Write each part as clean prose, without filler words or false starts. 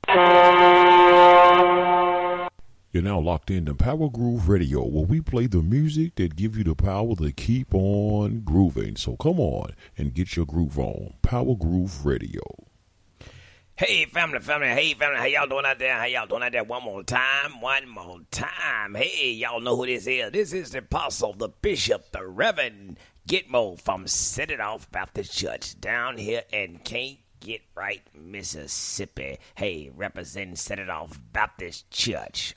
You're now locked into Power Groove Radio, where we play the music that give you the power to keep on grooving. So come on and get your groove on. Power Groove Radio. Hey, family, hey, family, how y'all doing out there? One more time. Hey, y'all know who this is. This is the apostle, the bishop, the Reverend Gitmo from Set It Off Baptist Church down here in Can't Get Right, Mississippi. Hey, representing Set It Off Baptist Church.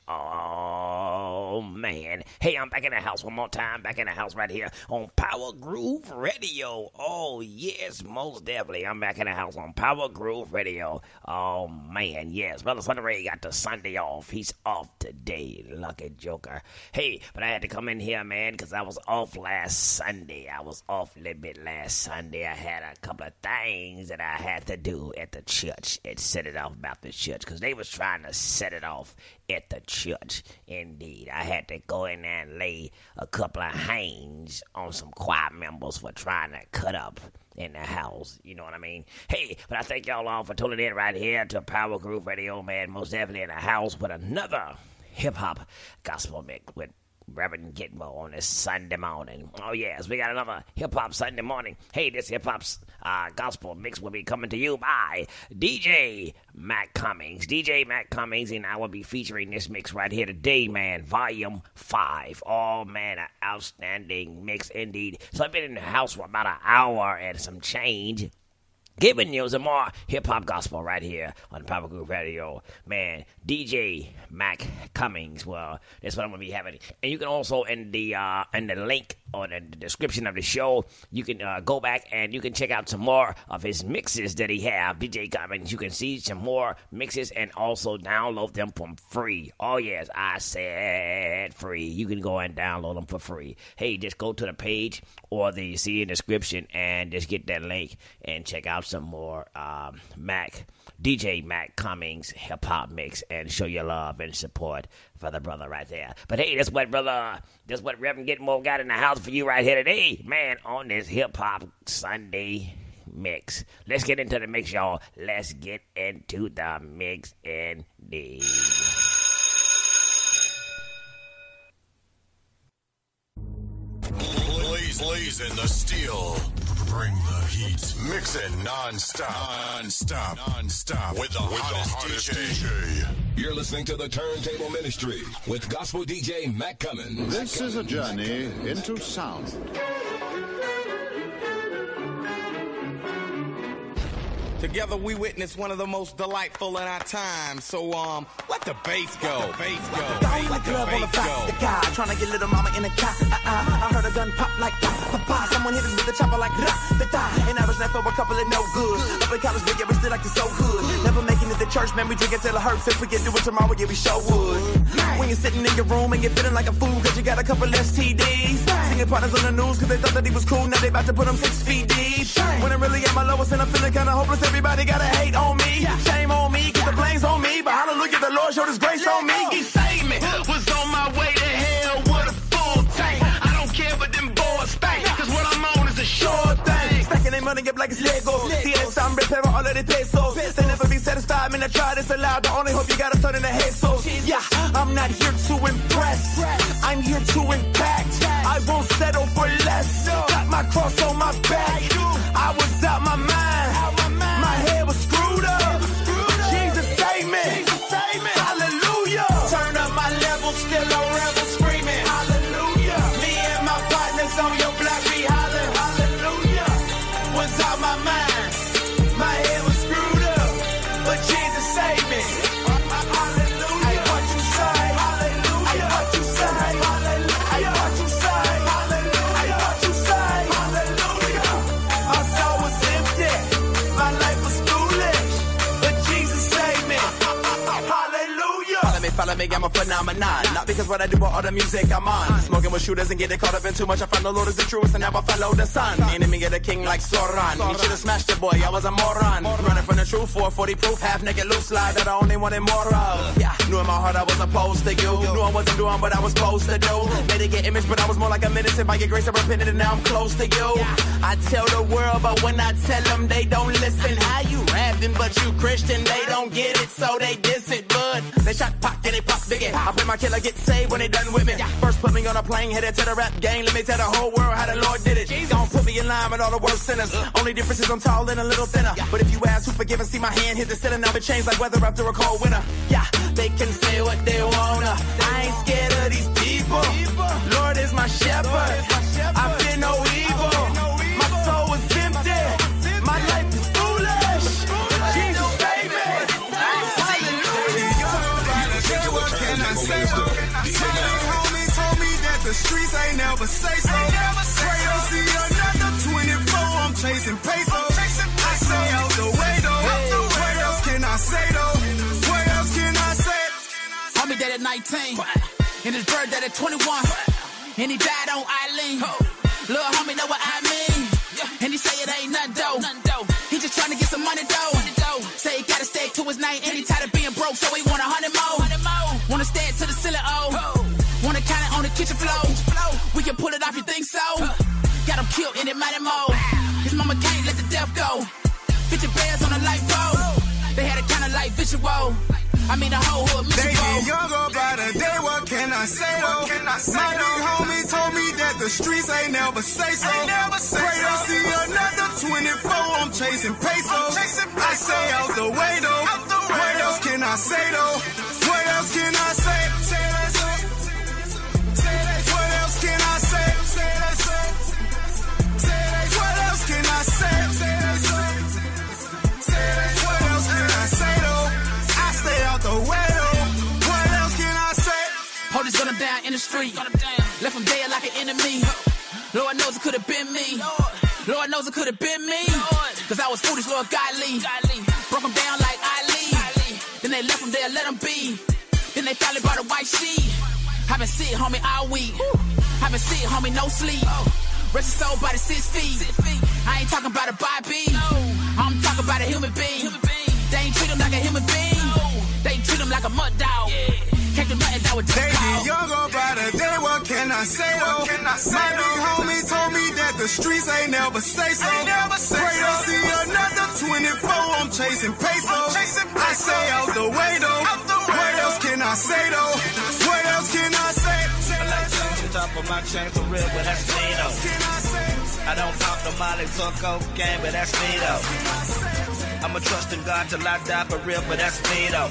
Oh, man. Hey, I'm back in the house one more time. Back in the house right here on Power Groove Radio. Oh, yes, most definitely. I'm back in the house on Power Groove Radio. Oh, man, yes. Brother Sunday Ray got the Sunday off. He's off today. Lucky joker. Hey, but I had to come in here, man, because I was off last Sunday. I was off a little bit last Sunday. I had a couple of things that I had to do at the church at Set It Off Baptist Church, because they was trying to set it off at the church. Indeed, I had to go in there and lay a couple of hands on some choir members for trying to cut up in the house. You know what I mean? Hey, but I thank y'all all for tuning in right here to Power Groove Radio, man. Most definitely in the house with another hip-hop gospel mix with Reverend Gitmo on this Sunday morning. Oh, yes, we got another hip-hop Sunday morning. Hey, this hip-hop's gospel mix will be coming to you by DJ Mac Cummings. DJ Mac Cummings, and I will be featuring this mix right here today, man. Volume 5. Oh, man, an outstanding mix indeed. So I've been in the house for about an hour and some change, giving you some more hip-hop gospel right here on Power Groove Radio. Man, DJ Mac Cummings, well, that's what I'm going to be having. And you can also, in the link or in the description of the show, you can go back and you can check out some more of his mixes that he have. DJ Cummings, you can see some more mixes and also download them for free. Oh, yes, I said free. You can go and download them for free. Hey, just go to the page or the see in the description and just get that link and check out some more DJ Mac Cummings hip-hop mix and show your love and support for the brother right there. But hey, that's what Reverend Gitmo got in the house for you right here today, man, on this hip-hop Sunday mix. Let's get into the mix, y'all. Let's get into the mix indeed. Blazing the steel. Bring the heat. Mixing non-stop. With the hottest DJ. You're listening to the Turntable Ministry with gospel DJ Mac Cummins. This is a journey into sound. Together we witness one of the most delightful in our time. So, let the bass go. Let the bass go. Like love on the back, the guy trying to get little mama in a car. I heard a gun pop like pop. Someone hit us with a chopper like the thigh. And average night for a couple of no good. Up in college, but yeah, we still like to so good. Never making it to church, man, we drink it till it hurts. If we can do it tomorrow, yeah, we sure would. When you're sitting in your room and you're feeling like a fool, cause you got a couple STDs. Singing partners on the news, cause they thought that he was cool. Now they about to put him 6 feet deep. When I'm really at my lowest and I'm feeling kinda hopeless, everybody gotta hate on me. Shame on me, cause the blame's on me. But hallelujah, the Lord showed his grace on me. He saved me, was on my way to hell with a full tank. I don't care what them boys think, cause what I'm on is a sure thing. Stacking their money up like it's Legos. Yes, I'm repairing all of the pesos. They never be satisfied, man, I try this aloud. The only hope you got is turning the head so. Yeah, I'm not here to impress, I'm here to impact. I won't settle for less. Got my cross on my back. I was out my mind. My head was screwed up. Jesus save me. Hallelujah. Turn up my level, still on rebel screaming. Hallelujah. Me and my partners on your block, we hollering. Hallelujah. Was out my mind. My head was screwed up. But Jesus saved me. Hallelujah. Ay, what you say? Hallelujah. Ay, what you say? Hallelujah. Ay, what you say? Hallelujah. Ay, what you say? Hallelujah. follow me, I'm a phenomenon. Not because what I do, but all the music I'm on. Smoking with shooters and getting caught up in too much. I found the Lord is the truest, and now I follow the sun. Enemy get a king like Sauron. He should've smashed the boy, I was a moron. Running from the truth, 440 proof, half naked loose slide that I only wanted more of. Yeah, knew in my heart I was opposed to you. Knew I wasn't doing what I was supposed to do. Made it get image, but I was more like a militant. By your grace, I repented, and now I'm close to you. I tell the world, but when I tell them, they don't listen. How you rapping, but you Christian, they don't get it, so they diss it, bud. They shot Pac and they pop Biggie. I pray my killer get saved when they done with me. First put me on a plane, headed to the rap game. Let me tell the whole world how the Lord did it. Don't put me in line with all the worst sinners. Only difference is I'm tall and a little thinner. But if you ask who forgive and see my hand hit the ceiling, I'll be changed like weather after a cold winter. Yeah, they can say what they wanna. I ain't scared of these people. Lord is my shepherd. I fear no evil. My soul is empty. My life is foolish. Jesus save me. What can I say? My homie told me that the streets ain't never say so. Pray to see another 24. I'm chasing pesos. I stay out the way though. What else can I say though? What else can I say? Homie dead at 19, and his bird dead at 21, and he died on Eileen. Little homie know what I mean, and he say it ain't nothing though. He just trying to get some money though. Say he gotta stay to his name, and he tired of being broke, so he want 100 more. Wanna stay to the ceiling, wanna count it on the kitchen floor. We can pull it off, you think so? Got him killed in it mighty mode. His mama can't let the death go. 50 bears on a light pole. They had a kind of like visual. I mean the whole hood miserable. They get younger by the day, what can I say though? My big homie told me that the streets ain't never say so. Pray to see another 24, I'm chasing pesos. I stay out the way though. What else can I say though? What else can I say? What else can I say? What else can I say? What else can I say though? I stay out the way though. What else can I say? Police gun him down in the street. Left him dead like an enemy. Lord knows it could have been me. Lord knows it could have been me. Cause I was foolish, Lord godly. Broke him down like Ali. Then they left him there, let him be. Then they finally brought a white sheet. I've been sick, homie, all week. I've been sick, homie, no sleep. Rest his soul by the 6 feet. I ain't talking about a Bobby. I'm talking about a human being. They ain't treat him like a human being. They treat him like a mud dog. Can't do nothing that would just They get younger by the day, what can I say though? My big homie told me that the streets ain't never say so. Pray to see another 24, I'm chasing pesos. I stay out the way though. What else can I say though? What else can I say? Top of my chain for real, but that's me though. I don't pop the Molly, talk cocaine, but that's me though. I'ma trust in God till I die for real, but that's me though.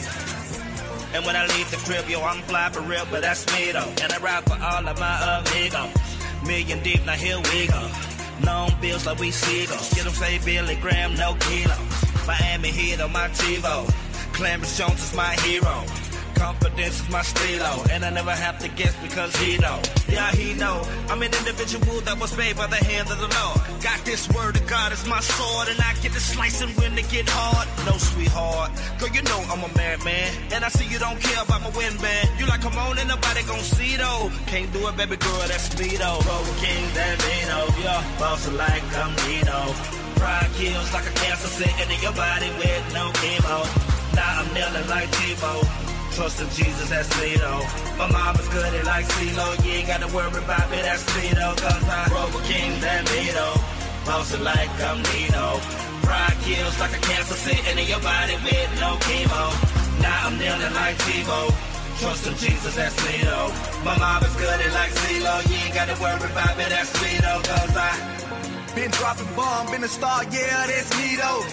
And when I leave the crib, yo, I'm fly for real, but that's me though. And I ride for all of my amigos. Million deep, now here we go. Long bills like we seagulls. Get them say Billy Graham, no kilos. Miami Heat on my TiVo. Clarence Jones is my hero. Confidence is my stilo, and I never have to guess because he know. Yeah, he know. I'm an individual that was made by the hand of the Lord. Got this word of God as my sword, and I get to slicing when they get hard. No, sweetheart, girl, you know I'm a married man, and I see you don't care about my win band. You like, come on, and nobody gon' see though. Can't do it, baby girl, that's me though. Rover King, that Vino, yeah, boss like I'm Nino. Pride kills like a cancer sitting in your body with no chemo. Now I'm kneeling like Tebow. Trust in Jesus, that's me though. My mama's good at like CeeLo. You ain't gotta worry about me, that's me though. Cause I Rover King, that me though. Bossing like I'm Nino. Pride kills like a cancer sitting in your body with no chemo. Now I'm kneeling like Tebow. Trust in Jesus, that's me though. My mama's good at like CeeLo. You ain't gotta worry about me, that's me though. Cause I been dropping bomb, been a star, yeah, that's me though.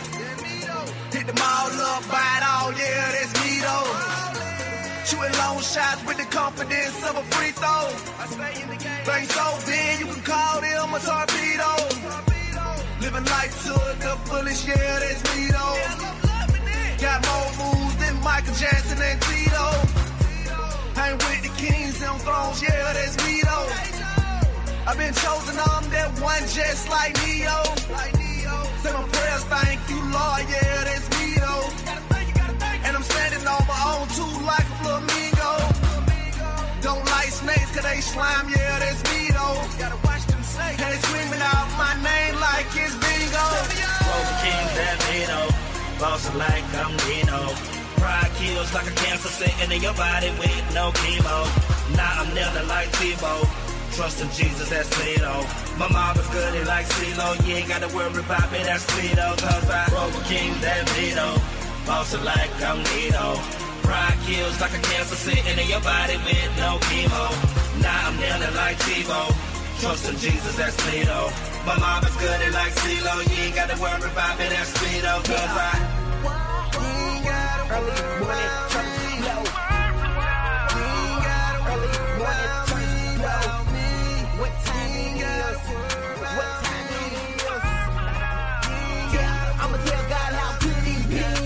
Hit them all up, buy it all, yeah, that's me though. Shooting long shots with the confidence of a free throw. Bang so big, you can call them a torpedo. Living life to the fullest, yeah, that's me though. Got more moves than Michael Jackson and Tito. Hang with the kings and thrones, yeah, that's me though. I've been chosen, I'm that one just like Neo. Say my prayers, thank you, Lord, yeah, that's me though. And I'm standing on my own too like a flamingo. climb, yeah, that's me though. Gotta watch them say. And they screaming out my name like it's bingo. Rover King, that Vito. Bossing like I'm Nino. Pride kills like a cancer sitting in your body with no chemo. Nah, I'm never like Tebow. Trust in Jesus, that's Vito. My mom is good and like CeeLo. You ain't gotta worry about me, that's Vito. Cause I Rover King, that Vito. Bossing like I'm Nino. Pride kills like a cancer sitting in your body with no chemo. Nah, I'm never like Tebow. Trust in Jesus, that's Vito. My mom is good and like CeeLo. You ain't gotta worry about me, that's Vito. Cause I early morning church flow. Early morning church flow. What time it is? What time it is? Yeah, I'ma tell God how good he been.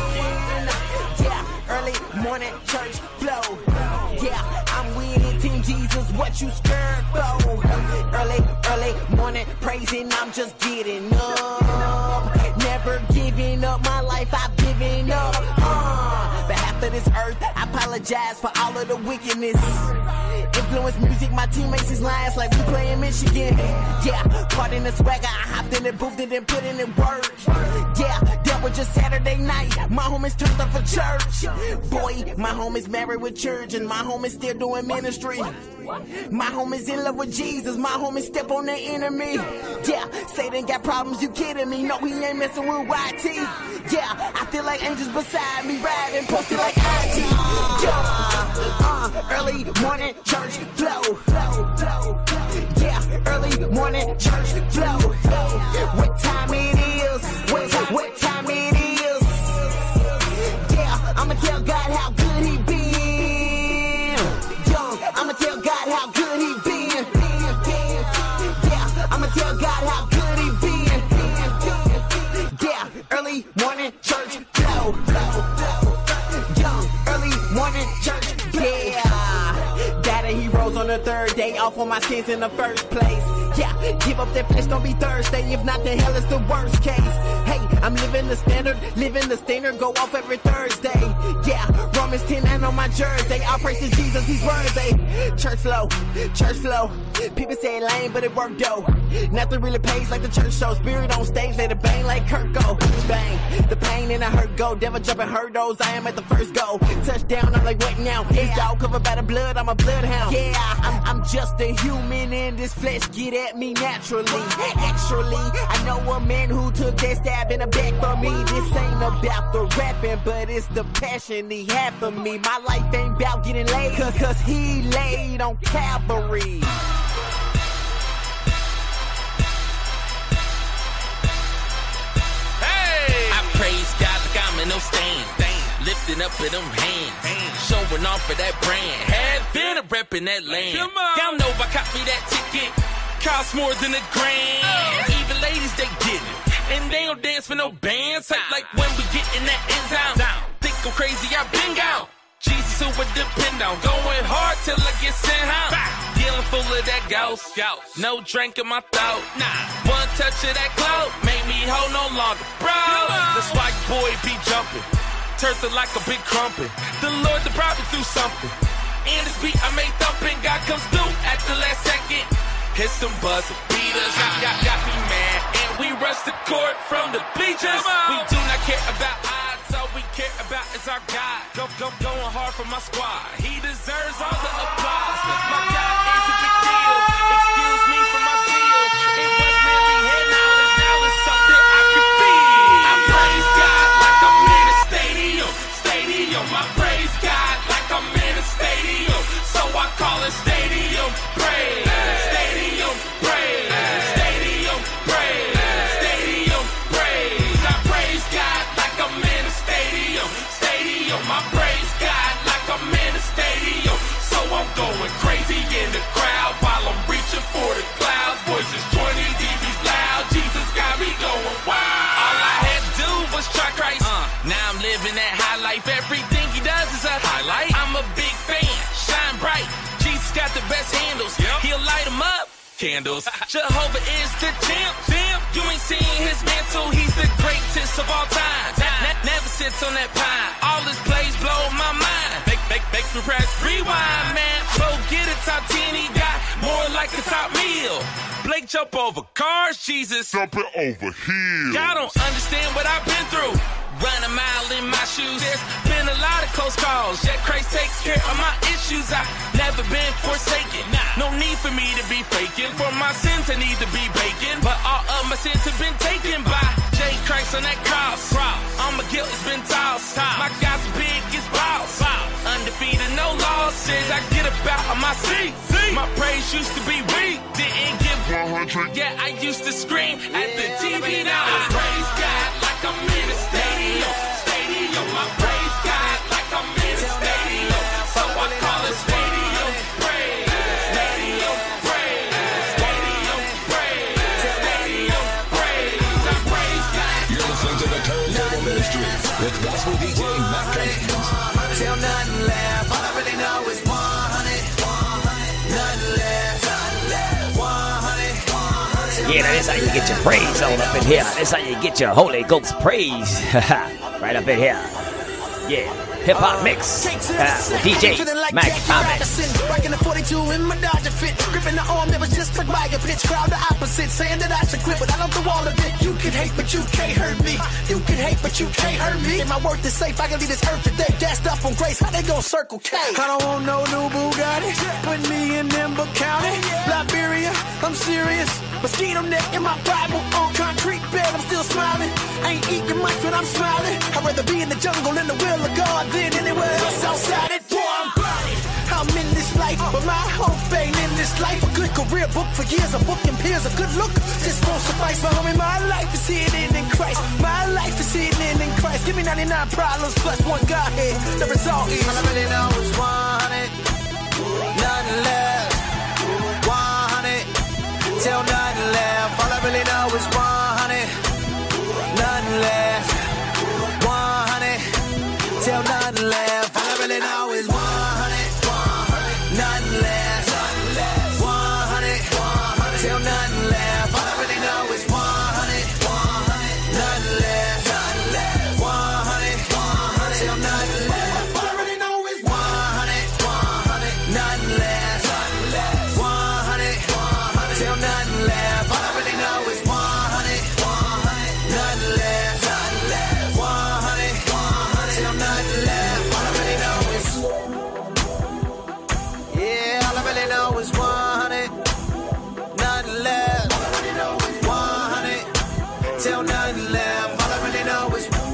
Yeah, early morning church flow. Yeah, I'm winning Team Jesus. What you scared for? Early morning praising. I'm just getting up. Never giving up my life. I've given up. Behalf of this earth, I apologize for all of the wickedness. Influence music, my teammates is lions like we play in Michigan. Yeah, caught in the swagger, I hopped in the booth and then put in the work. Yeah, that was just Saturday night. My homies turned up for church. Boy, my homies married with church and my homies still doing ministry. My homies in love with Jesus. My homies step on their enemy. Yeah, Satan got problems, you kidding me? No, he ain't messing with YT. Yeah, I feel like angels beside me riding, posted like IT. Yeah, early morning church flow. Yeah, early morning church flow. What time it is? What time it is? Yeah, I'ma tell God how good he been. I'ma tell God how good he been. Yeah, I'ma tell God how good he been. Yeah, early morning church flow. Early morning church, yeah. Daddy, he rose on the third day, off on my sins in the first place. Yeah, give up that flesh, don't be Thursday. If not, then hell is the worst case. Hey, I'm living the standard, go off every Thursday. Yeah, Romans 10 on my jersey. All praise to Jesus, he's worthy. Church flow. People say it lame, but it worked though. Nothing really pays like the church show. Spirit on stage, let it bang like Kurt go. Bang, the pain and the hurt go. Devil jumping hurdles, I am at the first goal. Touchdown, I'm like, what now? Yeah, dog covered by the blood, I'm a bloodhound. Yeah, I'm just a human in this flesh. Get at me naturally. Actually, I know a man who took that stab in the back for me. This ain't about the rapping, but it's the passion he had for me. My life ain't about getting laid, cause he laid on Calvary. Praise God like I'm in no stand. Lifting up with them hands. Showing off for that brand. Had been a rep in that land. Y'all know if I cop me that ticket, cost more than $1,000. Even ladies, they get it. And they don't dance for no bands. Like when we get in that end zone. Think I'm crazy, I've been gone. Jesus who would depend on. Going hard till I get sent home. Dealing full of that ghost. No drink in my throat. One touch of that clout made me whole no longer, bro. That's why your boy be jumping. Turns it like a big crumpet. The Lord the brought me through something. And this beat I made thumping. God comes through at the last second. Hit some buzz and beat us. Got me mad. And we rush the court from the bleachers. We do not care about odds. All we care about is our God. Going hard for my squad. He deserves all the applause. My God is a big deal. Excuse me for my zeal. It was really head knowledge. Now it's something I can feel. I praise God like I'm in a stadium. I praise God like I'm in a stadium. So I call it stadium praise. Stadium praise. Stadium praise. Stadium praise. I praise God like I'm in a stadium. I praise God like I'm in a stadium. So I'm going crazy in the crowd while I'm reaching for the clouds. Voices 20 dBs loud. Jesus got me going wild. All I had to do was try Christ. Now I'm living that high life. Everything he does is a highlight. I'm a big fan. Shine bright. Jesus got the best handles. He'll light them up. Candles. Jehovah is the champ. You ain't seen his mantle. He's the greatest of all time. Never sits on that pine. All his plays blow my mind. Makes me press rewind, man. Go get a top 10, he got more like a top meal. Blake jump over cars, Jesus. Jumping over here. Y'all don't understand what I've been through. Run a mile in my shoes. There's been a lot of close calls. Yet Christ takes care of my issues. I've never been forsaken. No need for me to be faking. For my sins, I need to be baking. But all of my sins have been taken by J. Christ on that cross. All my guilt has been tossed. My God's big as boss. Undefeated, no losses. I get about on my seat. My praise used to be weak. Didn't give 100. Yeah, I used to scream at the TV. Now I praise God like I'm in a stadium. I praise God like I'm in a stadium. So I call it stadium praise. Stadium praise. Stadium praise. Stadium praise. I praise God. You're listening to the Turntable Ministry with Gospel DJ Mac Cummins. Till nothing left. All I really know is 100. Nothing left. 100. Yeah, that's how you get your praise on up in here. That's how you get your Holy Ghost praise. Right up in here. Yeah, hip-hop mix with DJ Mac Cummins. Rocking the 42 in my Dodger fit. Gripping the arm that was just like by a pitch. Crowd the opposite, saying that I should quit, but I love the wall of it. You can hate, but you can't hurt me. You can hate, but you can't hurt me. And my worth is safe, I can leave this earth today. Gassed up on grace, how they gon' Circle K? I don't want no new Bugatti. Put me in Nimba County. Liberia, I'm serious. Mosquito net in my Bible. On concrete bed, I'm still smiling. I ain't eating much when I'm smiling. I'd rather be in the jungle in the will of God than anywhere else outside it. Boy, I'm burning. I'm in this life, but my hope ain't in this life. A good career, book for years, a book and peers, a good look. Just won't suffice, but homie, my life is hidden in Christ. My life is hidden in Christ. Give me 99 problems plus one Godhead. The result is all I really know is 100. Nothing left. 100. Till nothing left. All I really know is 100. Nothing left. 100. Till nothing left. All I really know is 100. Nothing left. 100. Till nothing left. All I really know is 100. Nothing left. 100. Till nothing left. All I really know is 100. Nothing left. 100. Till nothing left. All I really know is 100. Nothing left. 100. Till nothing left. All I really know is, yeah, all I really know is 100. Nothing left. 100. Till nothing left. All I really know is 100.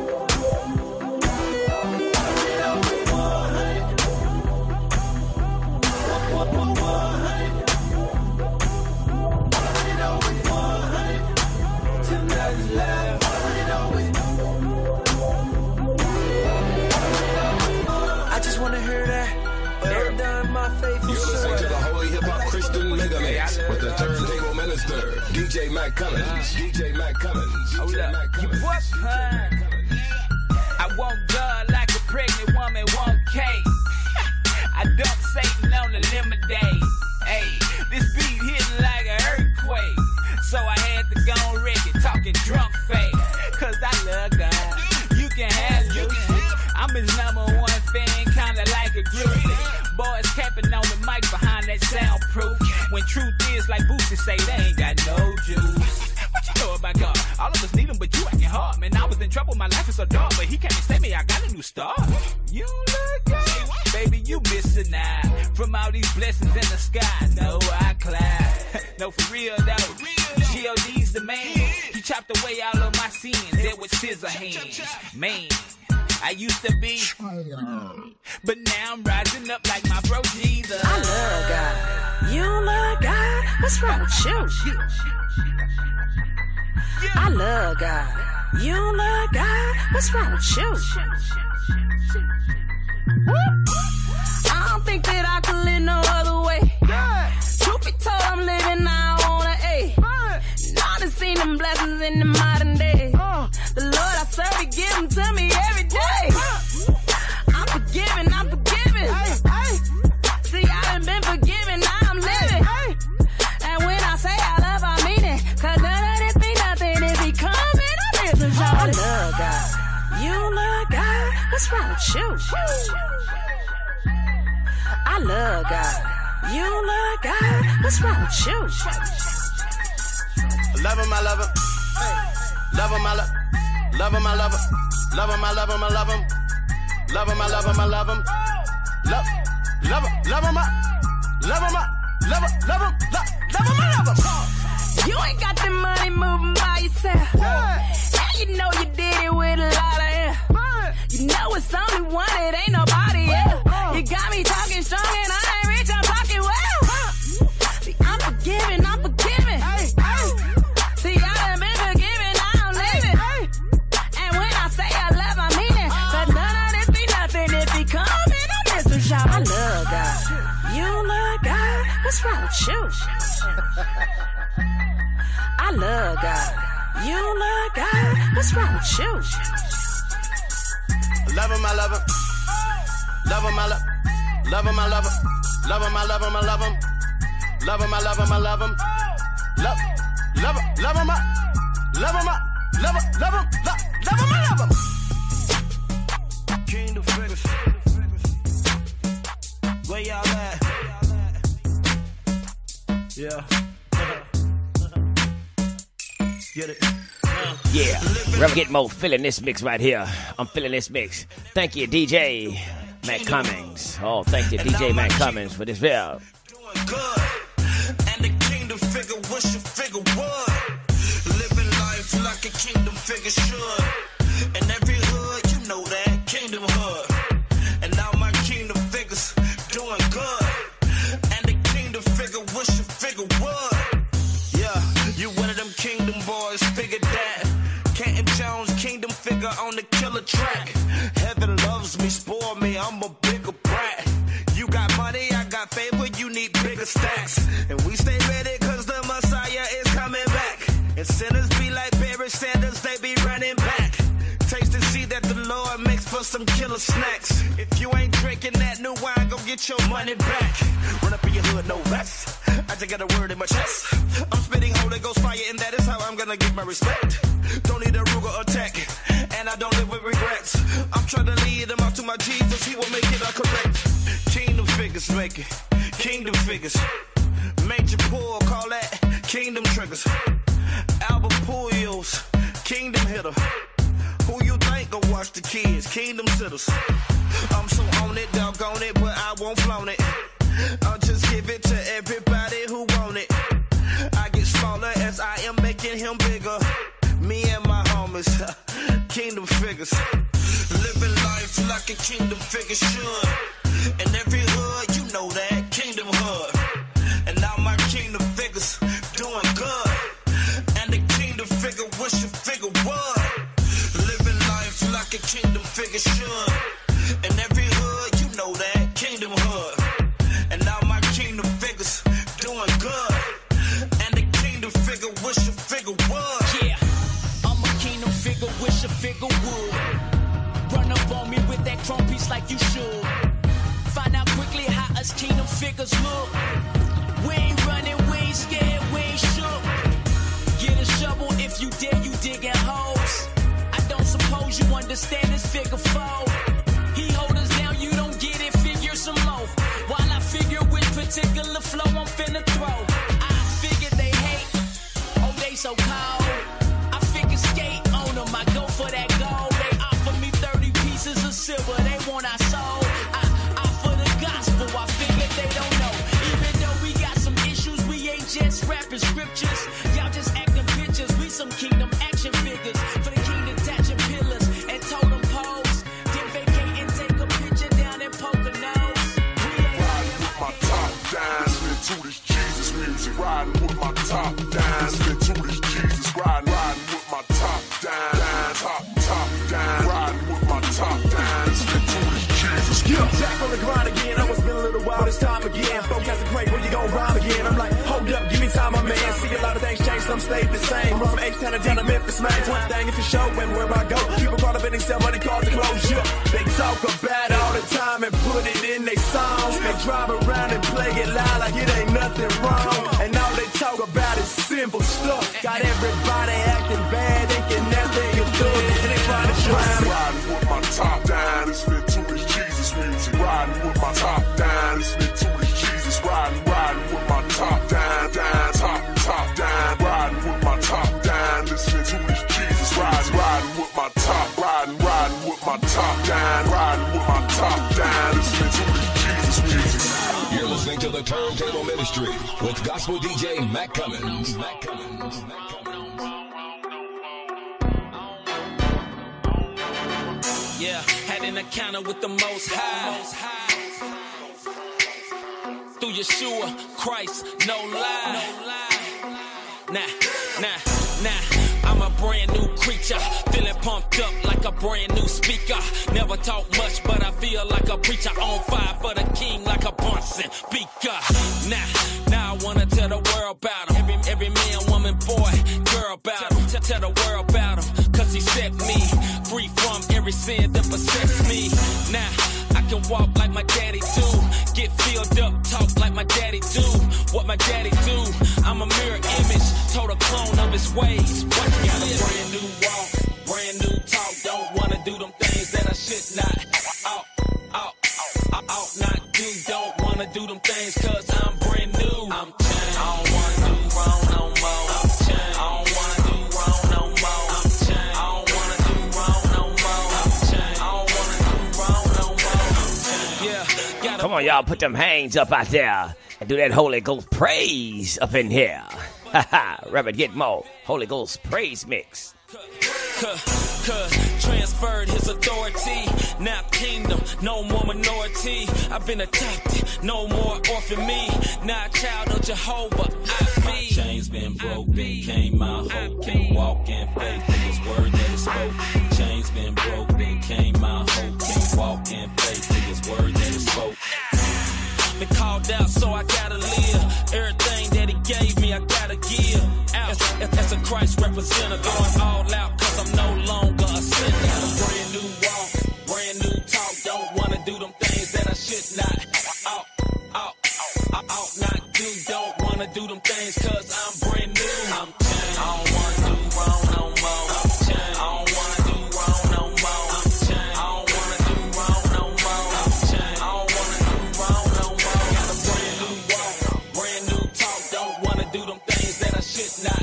I just wanna hear that. Well done, my faithful You're listening to the Holy Hip Hop Christian Mega Mix with the Turntable Minister, DJ Mac Cummins. DJ Mac Cummins. Hold up. You what? I want God like a pregnant woman want cake. I dump Satan on the lemonade. Hey, this beat hitting like an earthquake. So I had to go on record talking drunk fake. Cause I love God. You can have your shit. I'm his #1 fan, kinda like a groupie. Boys capping on the mic behind that soundproof. When truth is, like Boosie say, they ain't got no juice. What you know about God? All of us need him, but you acting hard. Man, I was in trouble, my life is so dark. But he came and saved me, I got a new start. You look good, baby, you missing out. From all these blessings in the sky, no, I climb. No, for real though, G.O.D's the man. He chopped away all of my sins, there with scissor hands. Man, I used to be, but now I'm rising up like my bro Jesus. I love God. You love God? What's wrong with you? I love God. You love God? What's wrong with you? I don't think that I could live no other way. Truth be told, I'm living now on an A. Now I seen them blessings in the modern day. The Lord I serve, He give them to me every day. I'm forgiven, I'm forgiven. See, I done been forgiven, now I'm living. And when I say I love, I mean it. Cause none of this be nothing if He coming, I'm living. I love God. You love God? What's wrong with you? I love God. You love God. What's wrong with you? Love him, I love him. Love him, I love him. Love him, I love him. Love him, I love him, I love him. Love him, I love him, I love him. Love him, love him, love him, love him, love him, love him, love him, love him. You ain't got the money moving by yourself. And you know you did it with a lot of air. You know it's only one, it ain't nobody else. You got me talking strong and I ain't rich, I'm talking well. See, I'm forgiving, I'm forgiving. See, I done been forgiven, I don't live it. And when I say I love, I mean it. But none of this be nothing if he comes in a mystery shop. I love God. You love God? What's wrong with you? I love God. You love God? What's wrong with you? Love him, I love him. Love him, I love him. Love him, I love him. Love him, I love him, I love him. Love him, I love him, I love him. Love him, love him, love him, love him, love him, love him, love him, I love him. Kingdom figures. Where y'all at? Yeah. Get it. Yeah, Rev Get Mo feeling this mix right here. I'm feeling this mix. Thank you, DJ Matt Cummings. Oh, thank you, DJ Matt Cummings, for this video. Good. And the kingdom figure, wish your figure would. Living life like a kingdom figure should. In every hood, you know that kingdom hood. And now my kingdom figures doing good. And the kingdom figure, wish your figure would. Yeah, you one of them kingdom boys, figured that. Canton Jones, kingdom figure on the killer track. Heaven loves me, spoil me, I'm a bigger brat. You got money, I got favor, you need bigger stacks. And we stay ready cause the Messiah is coming back. And sinners be like Barry Sanders, they be running back. Taste and see that the Lord makes for some killer snacks. If you ain't drinking that new wine, go get your money back. Run up in your hood, no rest. I just got a word in my chest. I'm spitting Holy Ghost fire, and that is how I'm gonna get my respect. Don't need a Ruger attack, and I don't live with regrets. I'm trying to lead them out to my Jesus, he will make it all correct. Kingdom figures make it, kingdom figures. Major pull, call that kingdom triggers. Albert Pujols, kingdom hitter. Who you think go watch the kids? Kingdom sitters. I'm so on it, doggone it, but I won't flaunt it. I'll just give it to everybody who want it. I get smaller as I am making him bigger. Me and my homies, kingdom figures. Living life like a kingdom figure should. In every hood, you know that kingdom hood. And now my kingdom figures doing good. And the kingdom figure wish your figure would. Living life like a kingdom figure should. In every hood, you know that kingdom hood. And now my kingdom figures doing good. And the kingdom figure wish your figure would. Yeah, I'm a kingdom figure, wish a figure would. Run up on me with that chrome piece like you should. Find out quickly how us kingdom figures look. We ain't running, we ain't scared, we ain't shook. Get a shovel if you dare, you digging holes. I don't suppose you understand this figure four. He hold us down, you don't get it, figure some more. While I figure which particular flow I'm finna throw. I figure they hate, oh they so cold. I figure skate on them, I go for that gold. They offer me 30 pieces of silver, they want our soul. I offer the gospel, I figure they don't know. Even though we got some issues, we ain't just rapping scriptures. Y'all just acting pictures, we some kingdom action figures. For the king detaching pillars and totem poles. Then vacate and take a picture down in Poconos. Riding with my top down, spin to this Jesus music. Riding with my top down, spin to this Jesus. Riding with my top down, top down. Riding with my top down, spin to this Jesus. Yeah, back on the grind again. I was been a little while this time again. Folk has a great, when you gon' rhyme again? I'm like, hold up, give me time, my man. See a lot of things change, some stay the same. From H-Town to down to Memphis, man. One thing if you show, everywhere I go, people caught up in themselves, money cars to close. Yeah, they talk about all the time and put it in their songs. They drive around and play it loud like it ain't nothing wrong. And all they talk about is simple stuff. Got everybody acting bad, thinking that they are good. And they trying to drown. Riding with my top down. my top down, riding with my top down, listening to this Jesus music. You're listening to the Turntable Ministry with gospel DJ Matt Cummins. Yeah, had an encounter with the Most High. Through Yeshua Christ, no lie. Nah, I'm a brand new creature, feeling pumped up like a brand new speaker. Never talk much, but I feel like a preacher on fire for the king like a Bunsen speaker. Now I wanna tell the world about him. Every man, woman, boy, girl about him. Tell the world about him, cause he set me free from every sin that possessed me. Now I can walk like my daddy do, get filled up, talk like my daddy do. What my daddy do, I'm a mirror image, total clone of his ways. What you got a brand new walk, brand new talk. Don't wanna do them things that I should not. Ought not do. Don't wanna do them things cause I'm brand new. I'm changed. I don't wanna do wrong no more. I'm changed. I don't wanna do wrong no more. I'm changed. I don't wanna do wrong no more. I'm changed. I don't wanna do wrong no more. I'm changed. Yeah. Come on, y'all, put them hands up out there and do that Holy Ghost praise up in here. Reverend Gitmo, Holy Ghost praise mix. Transferred his authority, now kingdom, no more minority. I've been adopted, no more orphan me. Now a child of Jehovah, I be. My chains been broken, came my hope. Can walk in faith in his word that is spoken. Chains been broken, came my hope. Can walk in faith in his word that is spoken. Been called out, so I gotta live. Everything that he gave me, I gotta give. As a Christ representative, going all out, cause I'm no longer a sinner. Got a brand new walk, brand new talk. Don't wanna do them things that I should not. Ought not do. Don't wanna do them things cause I'm brand new. I'm changed. I don't wanna do wrong no more. I'm changed. I don't wanna do wrong no more. I'm changed. I don't wanna do wrong no more. I'm changed. I don't wanna do wrong no more. Got a brand new walk, brand new talk. Don't wanna do them things that I should not.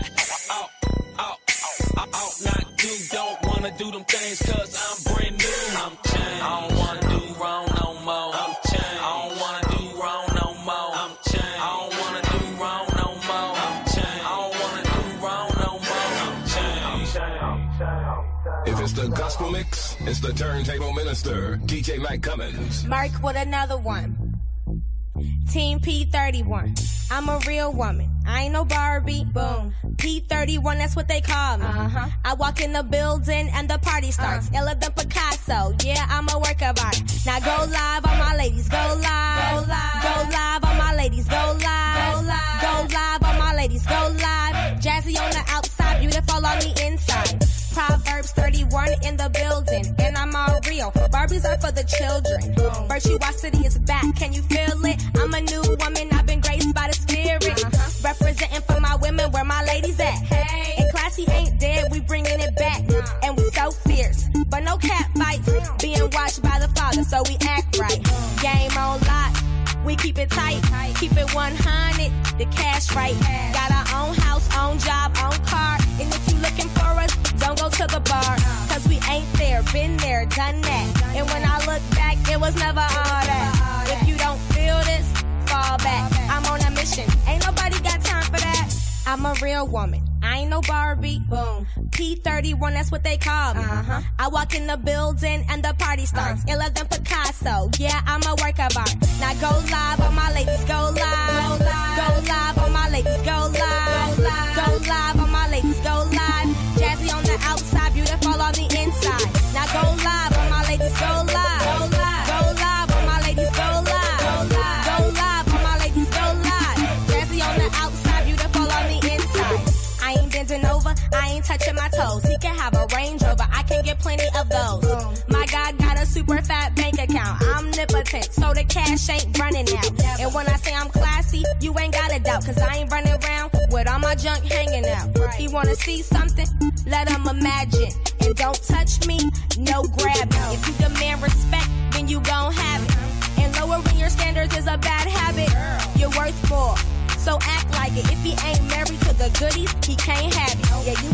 Ought not do. Don't wanna do them things cause I'm brand new. I'm changed. I don't wanna do wrong no more. I'm changed. I don't wanna do wrong no more. I'm changed. I don't wanna do wrong no more. I'm changed. I don't wanna do wrong no more. I'm changed. If it's the gospel mix, it's the turntable minister, DJ Matt Cummins. Mark with another one. Team P31. I'm a real woman. I ain't no Barbie. Boom. P31, that's what they call me. I walk in the building and the party starts. Illa than Picasso. Yeah, I'm a work of art. Now go live on my ladies. Go live. Go live. Go live on my ladies. Go live. Go live. Go live on my ladies. Go live. Jazzy on the outside, beautiful on the inside. Proverbs 31 in the building, and I'm all real. Barbies are for the children. Virtuosity is back, can you feel it? I'm a new woman, I've been graced by the spirit. Representing for my women, where my ladies at? Hey. And classy ain't dead, we bringing it back. And we so fierce, but no cat fights. Being watched by the Father, so we act right. Game on lock, we keep it tight. Keep it 100, the cash right. Got our own house, own job, own car. And if you looking for us, don't go to the bar, cause we ain't there, been there, done that. And when I look back, it was never all that. If you don't feel this, fall back. I'm on a mission, ain't nobody got time for that. I'm a real woman, I ain't no Barbie. Boom. P31, that's what they call me. I walk in the building and the party starts. Illa than Picasso, yeah, I'm a work of art. Now go live on my ladies, go live. Go live on my ladies, go live. Go live on my ladies, go live. Jazzy on the outside, beautiful on the inside. Now go live on my ladies, go live. Go live. Go live on my ladies, go live. Go live. Go live on my ladies, go live. Jazzy on the outside, beautiful on the inside. I ain't bending over, I ain't touching my toes. He can have a Range Rover, I can get plenty of those. My God got a super fat bank account. I'm omnipotent, so the cash ain't running out. And when I say I'm classy, you ain't got a doubt, cause I ain't running around with all my junk hanging out. He wanna see something? Let him imagine. And don't touch me, no grab me. If you demand respect, then you gon' have it. And lowering your standards is a bad habit. You're worth more, so act like it. If he ain't married to the goodies, he can't have it. Yeah, you a bad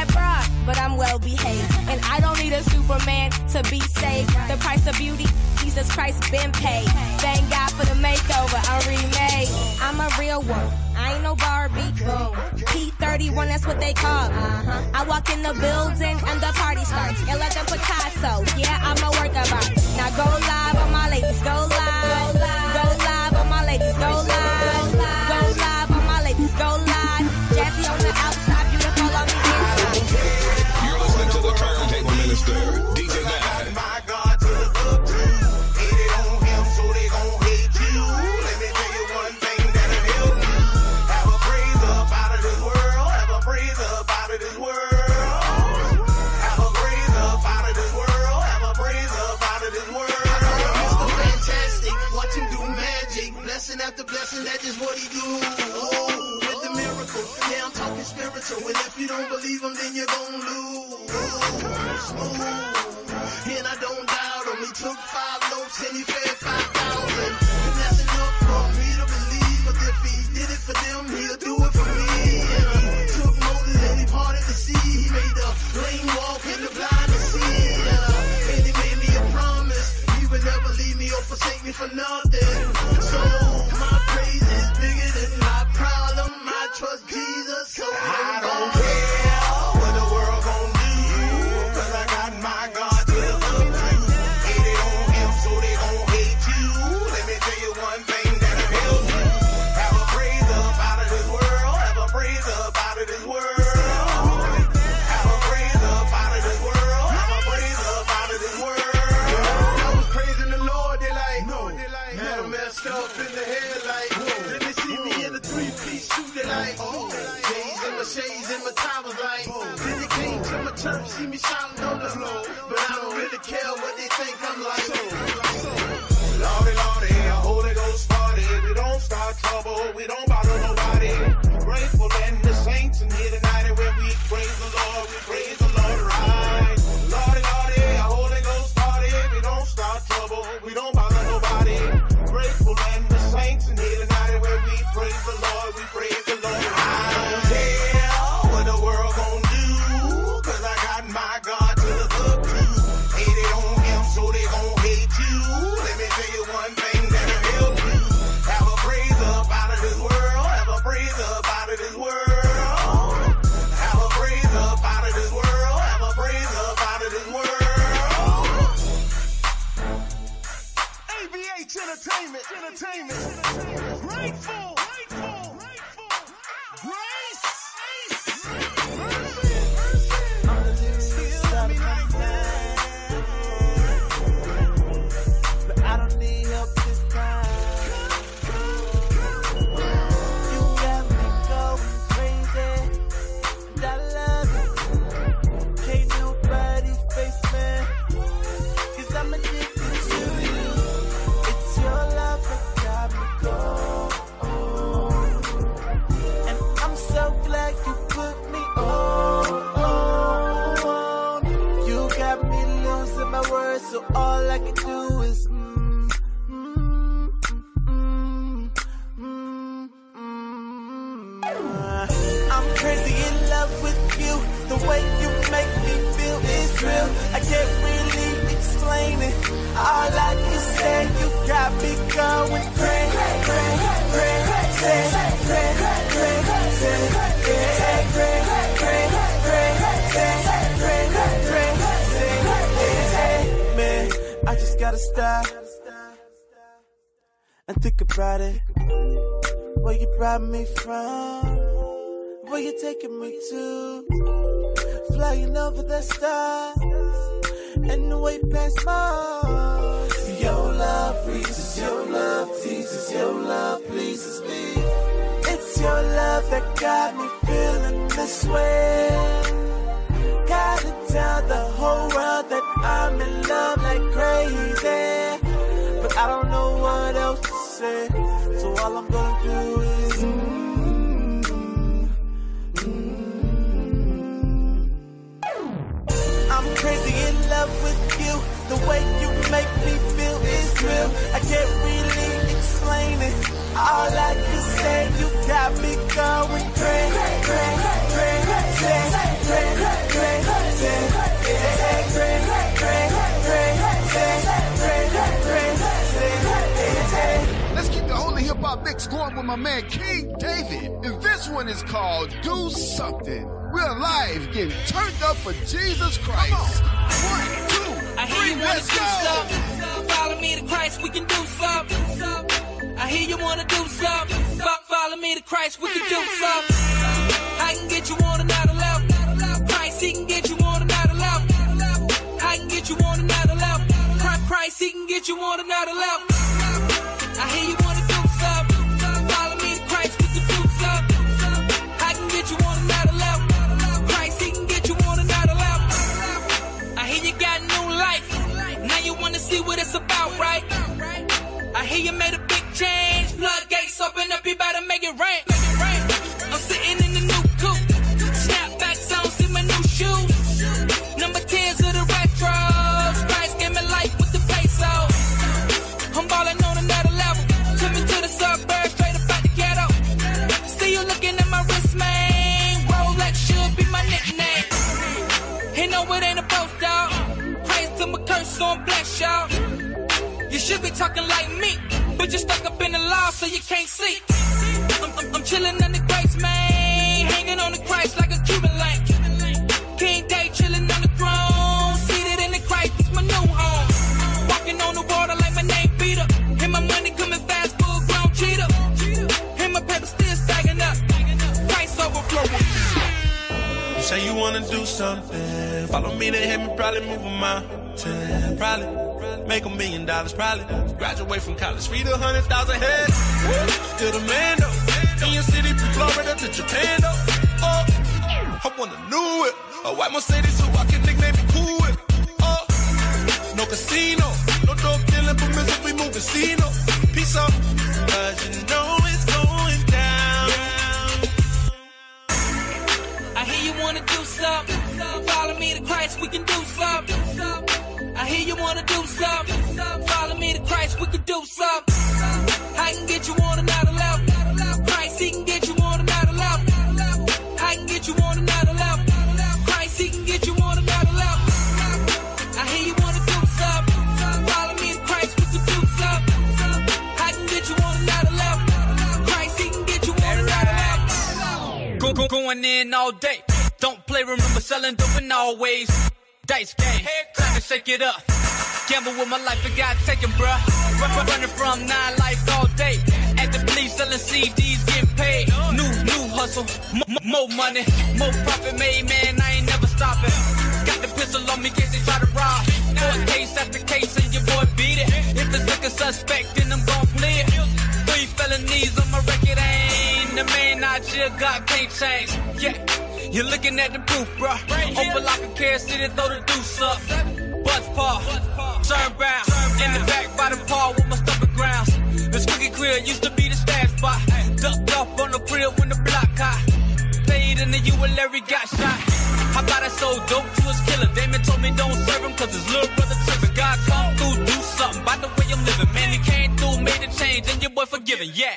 fraud, but I'm well behaved. And I don't need a Superman to be saved. The price of beauty, Jesus Christ been paid. Thank God for the makeover, I'm remade. I'm a real one, I ain't no Barbie. Boom. P31, that's what they call me. I walk in the building and the party starts. Ella the Picasso, yeah, I'm a work of art. Now go live on my ladies, go live. Go live on my ladies, go live. Go live on my ladies, go live. Jazzy on the outside, beautiful on the inside. You're listening to the Turntable Minister, DJ Mac. My God to the up to. Hate it on him, so they gon' hate you. Let me tell you one thing that'll help you. Have a praise up out of this world. Have a praise up out of this world. Have a praise up out of this world. Have a praise up out of this world. Mr. Fantastic, watch him do magic. Blessing after blessing, that's just what he do. Oh, with the miracle. Yeah, I'm talking spiritual. And if you don't believe him, then you're gon' lose. Smooth. And I don't doubt him. He took 5 loaves and he fed 5,000. And that's enough for me to believe. But if he did it for them, he'll do it for me. And he took Moses and he parted the sea. He made the lame walk and the blind to see. And he made me a promise. He would never leave me or forsake me for nothing. So my praise is bigger than my problem. I trust Jesus. So I don't care what the world gon' do. 'Cause I got my God to look to. Hate it on him, so they gon' hate you. Let me tell you one thing that'll help you. Have a praise up out of this world. Have a praise up out of this world. Have a praise up out of this world. Have a praise up out of this world. I was praising the Lord, they like, no, had him messed up in the head like, then they see me in a 3-piece suit, they like, J's and my shades and my tie was like, then they came to my church, see me shouting on the floor, but I don't really care what they think I'm like. Lordy, Lordy, a Holy Ghost party. We don't start trouble, we don't bother nobody. Grateful and the saints in here tonight, and when we praise the Lord, we praise the Lord right. Lordy, Lordy, a Holy Ghost party. We don't start trouble, we don't bother nobody. Grateful and the saints in here tonight, and when we praise the Lord, we praise the Lord. I don't care what the world gon' do, 'cause I got my God to look up to. Hate it on him, so they gon' hate you. Let me tell you one thing that'll help you. Have a praise up out of this world. Have a praise up out of this world. Have a praise up out of this world. Have a praise up out of this world. ABH Entertainment. Grateful. Grace. But I don't need help this time. You got me going crazy, and I love it. Can't nobody face me, 'cause I'm addicted to you. It's your love that got me going. And I'm so glad you put me on. You got me losing my words, so all I can do is I'm crazy in love with you. The way you make me feel is real. I can't really explain it. All I can say, you got me going crazy. Man, I just gotta stop and think about it. Where you brought me from, where you taking me to, flying over the stars and way past Mars. Your love reaches, your love teaches, your love pleases me. It's your love that got me feeling this way. Gotta tell the whole world that I'm in love like crazy, but I don't know what else to say, so all I'm gonna do is I'm crazy in love with you. The way you make me feel is real. I can't really explain it. All I can say, you got me going crazy. my man King David, and this one is called Do Something. We're live, getting turned up for Jesus Christ. 1, 2, 3, let's go. Follow me to Christ, we can do something. I hear you wanna do something. Follow me to Christ, we can do something. I can get you on another level. Christ, he can get you on another level. I can get you on another level. Christ, he can get you on another level. I hear you wanna do something. Follow me to Christ, we can do something. I can get you on another level. Christ, he can get you on another level. I hear you got new life. Now you wanna see what it's about, right? I hear you made a big change. Floodgates open up, you better make it rain. I'm sitting in the new coupe. Snapbacks on, see my new shoes. Number 10s of the retros. Christ gave me life with the pesos. I'm ballin' on another level. Took me to the suburbs, straight up out the ghetto. See you looking at my wrist, man. Rolex should be my nickname. He know it ain't a boast, dog. Praise to my curse on black, y'all. You should be talking like me, but you're stuck up in the law, so you can't see. I'm chillin' on the grace, man. Hanging on the Christ like a Cuban link. King Day chillin' on the throne. Seated in the Christ, it's my new home. Walking on the water like my name Peter. And my money coming fast, full grown cheetah. And my paper still stacking up. Christ overflowing. You say you wanna do something. Follow me to heaven, probably move a mountain. Probably make $1 million, probably. Graduate from college, feed 100,000 heads. Still the man though. In your city, from Florida to Japan though. Oh, I wanna know it. A white Mercedes so I can nickname me cool it. Oh, no casino, no dope dealing, but miserably moving casino. Peace out, 'cause you know it's going down. I hear you wanna do something. Follow me to Christ, we can do something. I hear you wanna do something. Follow me to Christ, we can do something. I can get you on another level. Christ, he can get you on another level. I can get you on another level. Christ, he can get you on another level. I hear you wanna do something. Follow me to Christ, we can do something. I can get you on another level. Christ, he can get you on another level. Going in all day. Don't play, remember selling dope in always. Dice game, time to shake it up. Gamble with my life, it got taken, bruh. Running from 9 life all day. At the police selling CDs, getting paid. New hustle, more money, more profit made, man. I ain't never stopping. Got the pistol on me, in case they try to rob. Court case after case, and your boy beat it. If it's like a suspect, then I'm gon' play it. 3 felonies on my record, ain't the man out here got can't change. Yeah. You're looking at the proof, bruh. Open like a Kansas City, throw the deuce up. Buzz paw, turn round. In the back by the paw with my stomach grounds. The squeaky crib used to be the stash spot. Ducked off on the crib when the block hot. Played in the U and Larry got shot. How about I sold dope to his killer? Damon told me don't serve him cause his little brother tripping. God come through, do something by the way I'm living. Man, he came through, made a change, and your boy forgiven, yeah.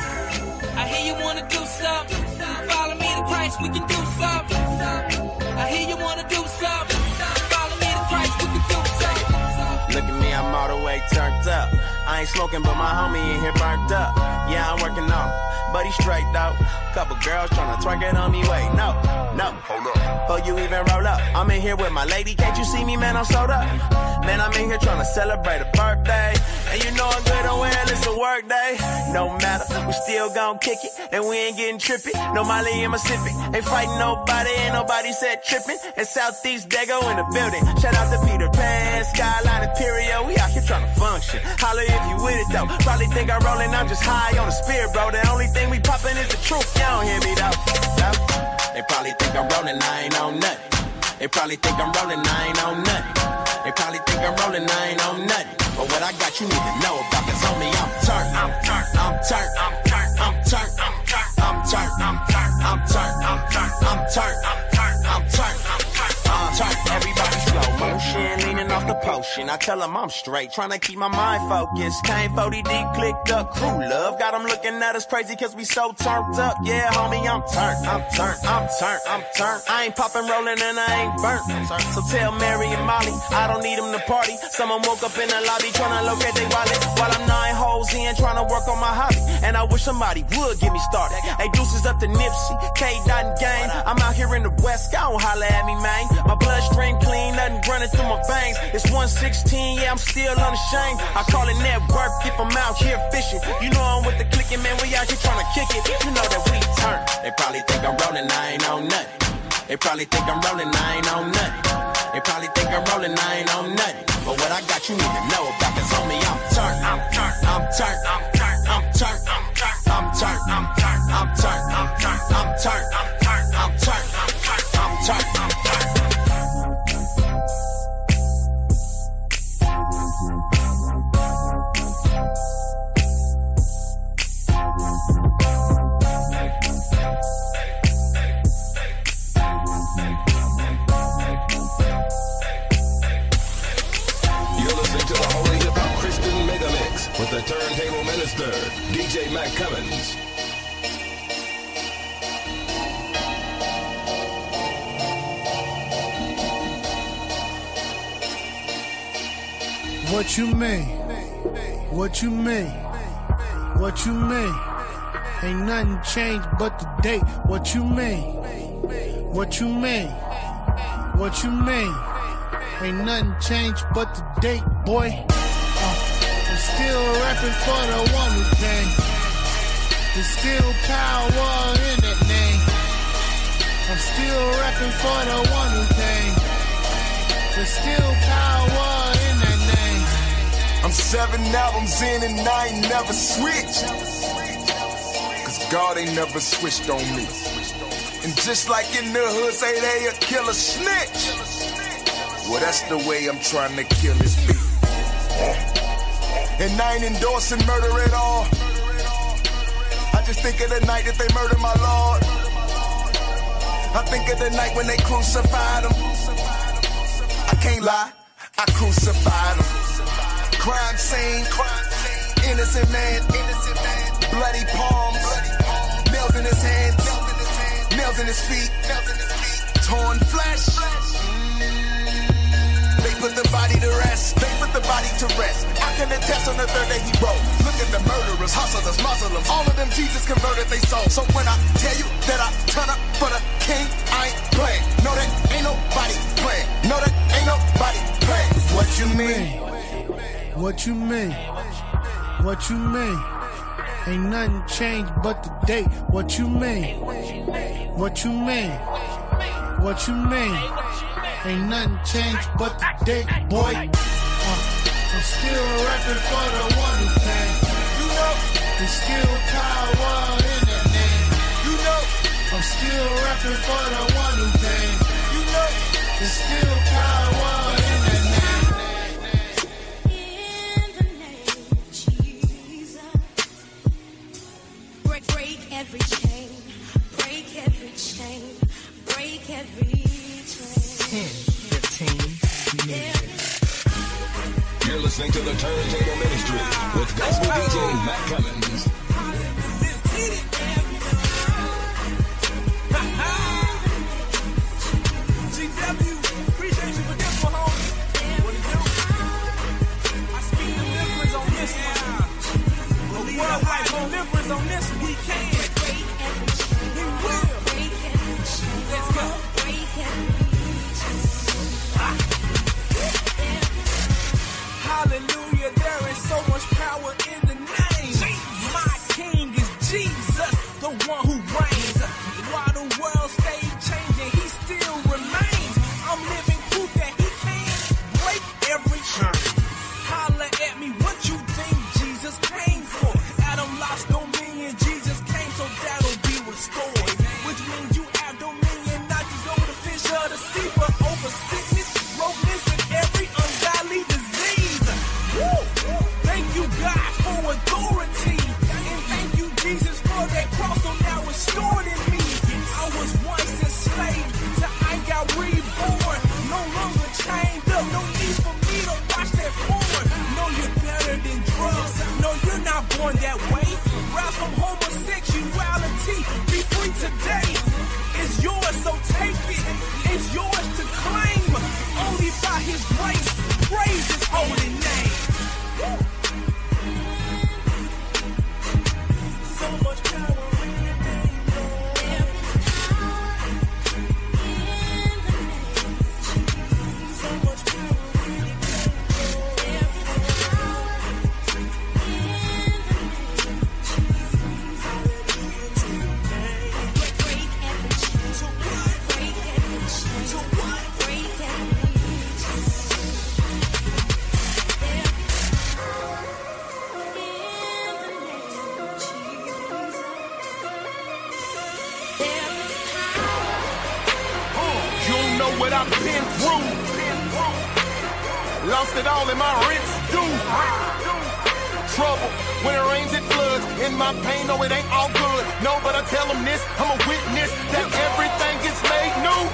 I hear you wanna do something. Follow me to Christ, we can do something. I hear you wanna do something. Follow me to Christ, we can do something. Look at me, I'm all the way turned up. I ain't smoking, but my homie in here burnt up. Yeah, I'm working on him, but he straight though. Couple girls tryna twerk it on me, wait, no. Hold up. Oh, you even roll up? I'm in here with my lady, can't you see me, man? I'm sold up. Man, I'm in here tryna celebrate a birthday. And you know I'm good and well, it's a work day. No matter, we still gon' kick it, and we ain't getting trippy. No Molly in Pacific, ain't fighting nobody, ain't nobody said tripping. And Southeast Dago in the building. Shout out to Peter Pan, Skyline Imperial, we out here tryna function. Holla if you with it though. Probably think I'm rolling, I'm just high on the spirit, bro. The only thing we poppin' is the truth. You don't hear me though. They probably think I'm rolling, I ain't on nothing. They probably think I'm rolling, I ain't on nothing. They probably think I'm rolling, I ain't on nothing. But what I got you need to know about, cause homie, I'm turned. I'm turned. I'm turned. I'm turned. I'm turned. I'm turned. I'm turned. I'm turned. I'm turned. I'm turned. I'm turned. I'm turned. I'm turned. I'm turned. turn. Everybody slow motion, leaning off the potion. I tell them I'm straight, trying to keep my mind focused. Came 40 deep, clicked up, crew love. Got them looking at us crazy cause we so turned up. Yeah, homie, I'm turned. I ain't popping, rolling, and I ain't burnt. So tell Mary and Molly, I don't need them to party. Someone woke up in the lobby trying to locate their wallet. While I'm 9 holes in, trying to work on my hobby. And I wish somebody would get me started. Hey, deuces up to Nipsey, K-Dot and gang. I'm out here in the West, don't holler at me, man. My bloodstream clean, nothing running through my veins. It's 116, yeah, I'm still unashamed. I call it network if I'm out here fishing. You know I'm with the clicking, man, we out here trying to kick it. You know that we turn. They probably think I'm rolling, I ain't on nothing. They probably think I'm rolling, I ain't on nothing. They probably think I'm rolling, I ain't on nothing. But what I got you need to know about, cause homie, I'm turned. I'm turned. I'm turned. I'm turned. I'm turned. I'm turned. I'm turned. I'm turned. I'm turned. I'm turned. I'm turned. I'm turned. I'm turned. I'm turned. I'm turned. With the turntable minister, DJ Mac Cummins. What you mean? What you mean? What you mean? Ain't nothing changed but the date. What you mean? What you mean? What you mean? Ain't nothing changed but the date, boy. Still rapping for the one who came. There's still power in that name. I'm still rapping for the one who came. There's still power in that name. I'm 7 albums in and I ain't never switched. Cause God ain't never switched on me. And just like in the hood say they a killer snitch. Well, that's the way I'm trying to kill this beat. And I ain't endorsing murder at all. I just think of the night that they murdered my Lord. I think of the night when they crucified him. I can't lie, I crucified him. Crime scene, innocent man, bloody palms, nails in his hands, nails in his feet, torn flesh. They put the body to rest. They put the body to rest. I can attest on the third day he rose. Look at the murderers, hustlers, Muslims. All of them Jesus converted they soul. So when I tell you that I turn up for the king, I ain't playing. No, that ain't nobody playing. No, that ain't nobody playing. What you mean? What you mean? What you mean? Ain't nothing changed but the date. What you mean? What you mean? What you mean? Ain't nothing changed but the date, boy. I'm still rapping for the one who came. You know, there's still power in that name. You know, I'm still rapping for the one who came. You know, there's still power in that name. In the name of Jesus, break every chain, break every chain, break every 10, 15 minutes. You're listening to the Turntable Ministry with Gospel DJ Mac Cummins. GW, appreciate you for this one, homie. What it do? I speak deliverance on this one. A worldwide deliverance on this one. We can. We will. Let's go. Hallelujah, there is so much power in the name. My king is Jesus, the one who reigns. While the world stays changing, he still remains. I'm living proof that he can break every chain. Holla at me, what you think Jesus came for? Adam lost dominion, Jesus came so that'll be restored. Which means you have dominion, not just over the fish or the sea, but over sickness, brokenness, and every ungodly disease. Woo! room. Lost it all in my rinse due. Trouble, when it rains it floods. In my pain, no, it ain't all good. No, but I tell them this, I'm a witness that everything gets made new.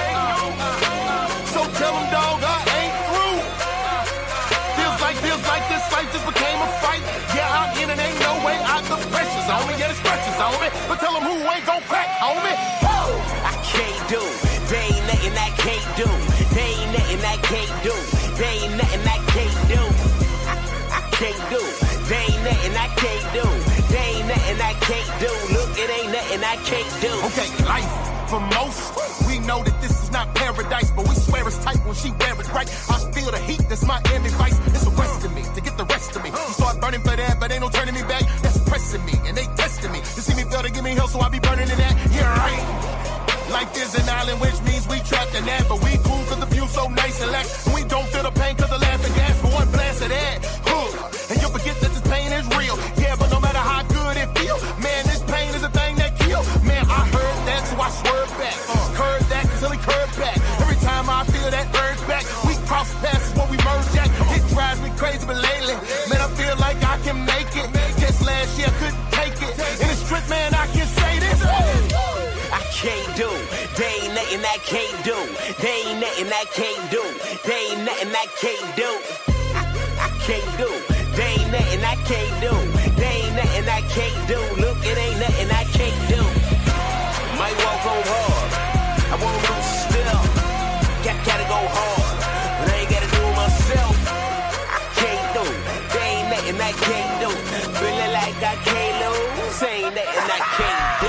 So tell them, dog, I ain't through. Feels like this life just became a fight. Yeah, I'm in and ain't no way out. The pressure's on me, yeah, the stretches on me. But tell them who ain't gon' crack, homie. Whoa! I can't do, there ain't nothing I can't do. There ain't nothing I can't do. There ain't nothing I can't do. I can't do. There ain't nothing I can't do. There ain't nothing I can't do. Look, it ain't nothing I can't do. Okay, life for most, we know that this is not paradise, but we swear it's tight when she wear it right. I feel the heat, that's my advice. It's arresting me to get the rest of me. You start burning for that, but ain't no turning me back. That's pressing me, and they testing me. To see me fail to give me hell, so I be burning in that. Yeah, right. Life is an island, which means we trapped in that, but we cool cause the view so nice and lax. We don't feel the pain cause the laughing gas for one blast of that. And you'll forget that this pain is real. Yeah, but no matter how good it feel, man, this pain is a thing that kill. Man, I heard that, so I swerved back. Heard that till he curved back. Every time I feel that urge back, we cross paths when we merge at. It drives me crazy, but lately, man, I feel like I can make it. Guess last year I couldn't take it. In the strip, man, I can say this. I can't do. There ain't nothing I can't do. There ain't nothing I can't do. There ain't nothing I can't do. I can't do. There ain't nothing I can't do. There ain't nothing I can't do. Look, it ain't nothing I can't do. Might walk on hard. I won't lose still. Gotta go hard. But I ain't gotta do it myself. I can't do. There ain't nothing I can't do. Feeling like I can't lose. Ain't nothing I can't do.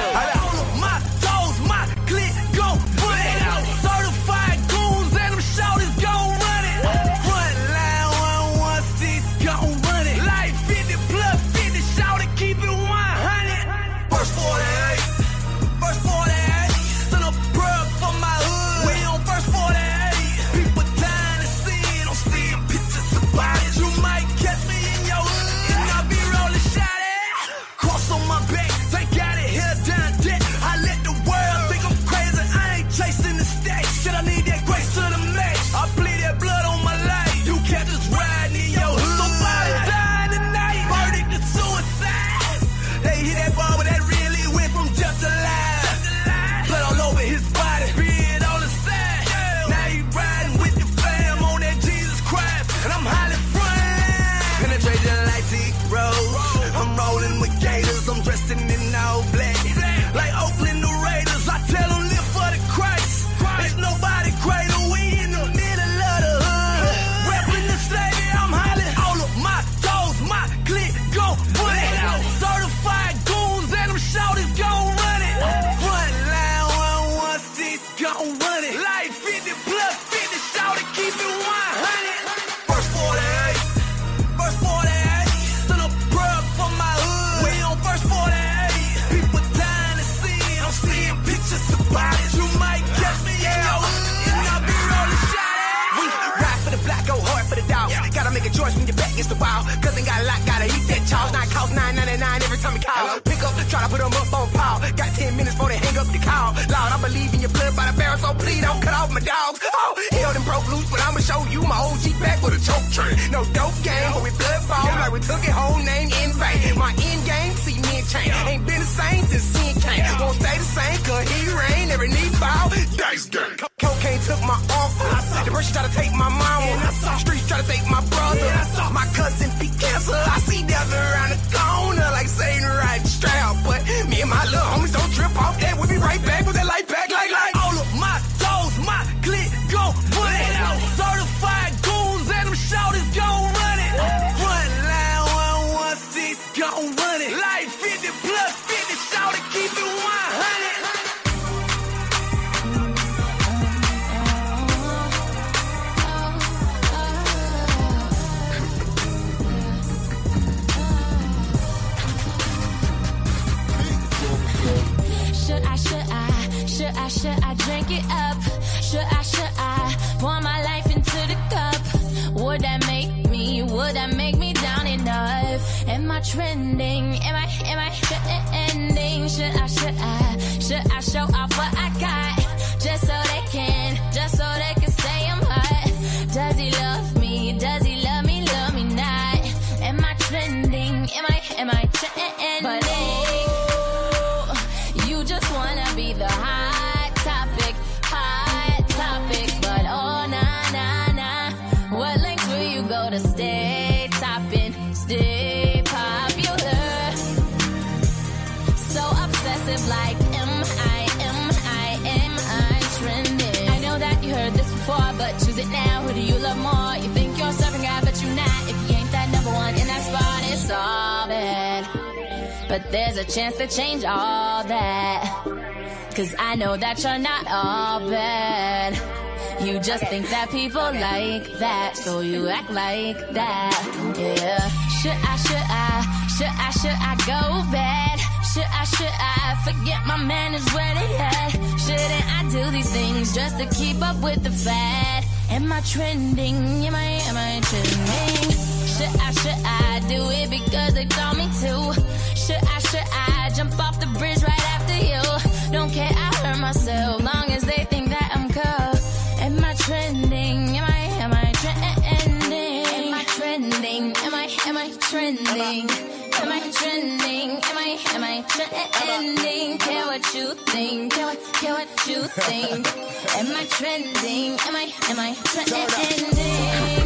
Against the wall, cause ain't got a lot, gotta eat that charge. Now it costs $9.99 every time you call. Pick up, try to put them up on pause. Got 10 minutes before they hang up the call. Lord, I believe in your blood by the barrel, so please don't cut off my dogs. Oh, hell, them broke loose, but I'ma show you my OG back with a choke train. No dope game, but we blood fall like we took it whole name in vain. My end game, see me and change. Ain't been the same since sin came. Won't stay the same, cause he rain, every knee bow. Dice game. Cocaine took my uncle. The person try to take my mama. Streets try to take my brother. My cousin beat cancer. I see death around the corner like Satan riding strap. But me and my little homies don't trip off that. We'll be right back with that light back like all of my toes, my click go run it out. Certified goons and them shouters go run it. Front line 116 go run it. Life 50 plus 50 shout it, keep it 100. Should I drink it up? Should I pour my life into the cup? Would that make me down enough? Am I trending? Am I trending? Should I show off what I got? Just so they can say I'm stay topping, stay popular. So obsessive, like am I trending? I know that you heard this before, but choose it now. Who do you love more? You think you're a serving guy, but you're not. If you ain't that number one in that spot, it's all bad. But there's a chance to change all that. Cause I know that you're not all bad. You just think that people like that, so you act like that. Yeah. Should I go bad? Should I forget my man is where they at? Shouldn't I do these things just to keep up with the fad? Am I trending? Am I trending? Should I do it because they told me to? Should I jump off the bridge right after you? Don't care, I hurt myself, long as they think that I'm cold. Am I trending? Am I trending? Am I trending? Am I trending? Am I trending? Am I trending? Care what you think? Care what you think? Am I trending? Am I trending?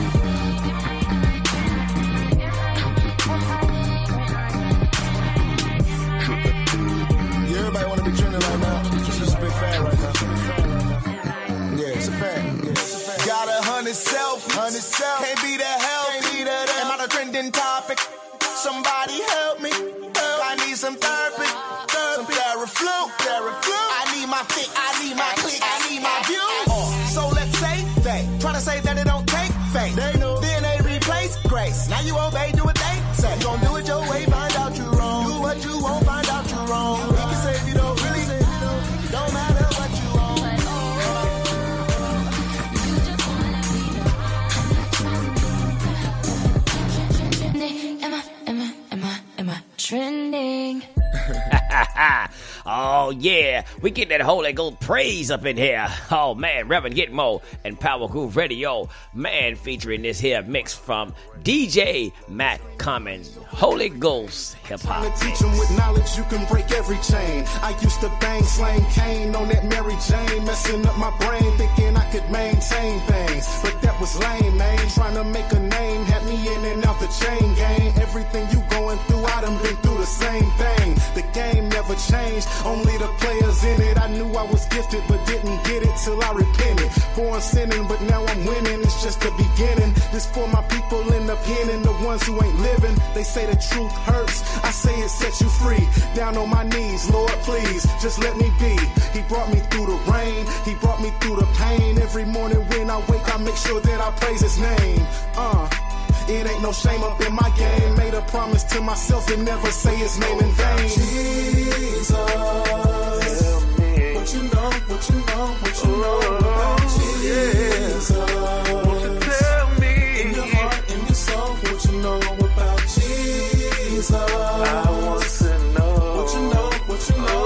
Everybody wanna be trending right now. It's just a big fad right now. Yeah, it's a fad. Got 100 self. Can't be the help. Am I the trending topic? Somebody help me. I need some therapy. Some Theraflu. I need my fit. I need my click. I need my view. So let's say they try to say that it don't take faith. They know. Then they replace grace. Now you obey, do what they say. You gon' do it your way, find out you wrong. Do what you won't, find out you wrong. He can say you don't really. Don't matter what you want. Am I trending? Oh yeah, we get that Holy Ghost praise up in here. Oh man, Reverend Gitmo and Power Groove Radio, man, featuring this here mix from DJ Matt Cummins, Holy Ghost hip hop. To teach them with knowledge, you can break every chain. I used to bang, slang Kane on that Mary Jane, messing up my brain, thinking I could maintain things, but that was lame, man. Trying to make a name, had me in and out the chain gang. Everything you going through, I done been through the same thing. The game never changed, only the players in it. I knew I was gifted, but didn't get it till I repented. Born sinning, but now I'm winning. It's just the beginning. This for my people in the pen and the ones who ain't living. They say the truth hurts, I say it sets you free. Down on my knees, Lord, please, just let me be. He brought me through the rain, he brought me through the pain. Every morning when I wake, I make sure that I praise his name. It ain't no shame up in my game. Made a promise to myself and never say his name in vain. Jesus, what you know about Jesus? Won't you tell me in your heart, in your soul, what you know about Jesus? I want to know what you know about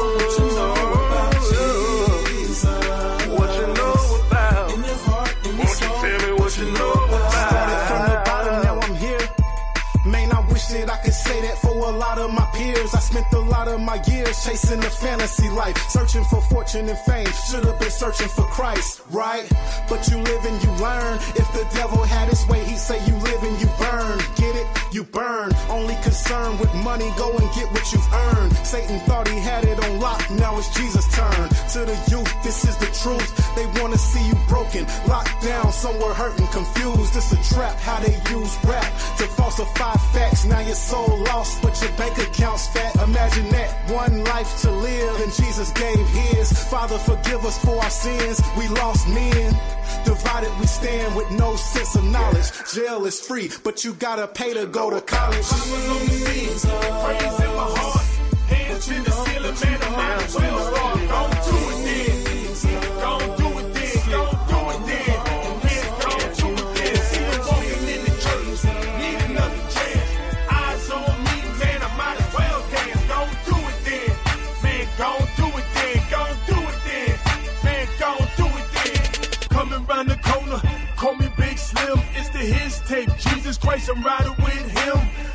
Jesus. What you know about in your heart, in your soul. Won't you tell me what you know about? Started from the bottom, now I'm here. Man, I wish that I could say that for a lot of my peers. I spent a lot of my years chasing the fantasy life, searching for fortune and fame. Should have been searching for Christ, right? But you live and you learn. If the devil had his way, he'd say you live and you burn. Get it? You burn. Only concerned with money, go and get what you've earned. Satan thought he had it on lock, now it's Jesus' turn. To the youth, this is the truth. They wanna see you broken, locked down, somewhere hurting, confused. It's a trap, how they use rap to falsify facts. Now your soul lost, but your bank account's fat. Imagine that, one life to live, and Jesus gave his. Father, forgive us for our sins, we lost men. Divided we stand with no sense of knowledge. Jail is free, but you gotta pay to go to college. Praise in my heart, hands in the ceiling, man, I might as well start. Don't do it then, don't do it then, don't do it then, man, don't do it then. See them walking in the church, need another chance. Eyes on me, man, I might as well dance. Don't do it then, man, don't do it then, don't do it then, man, don't do it then. Coming round the corner, call me Big Slim, it's the his tape. Jesus Christ, I'm riding with him.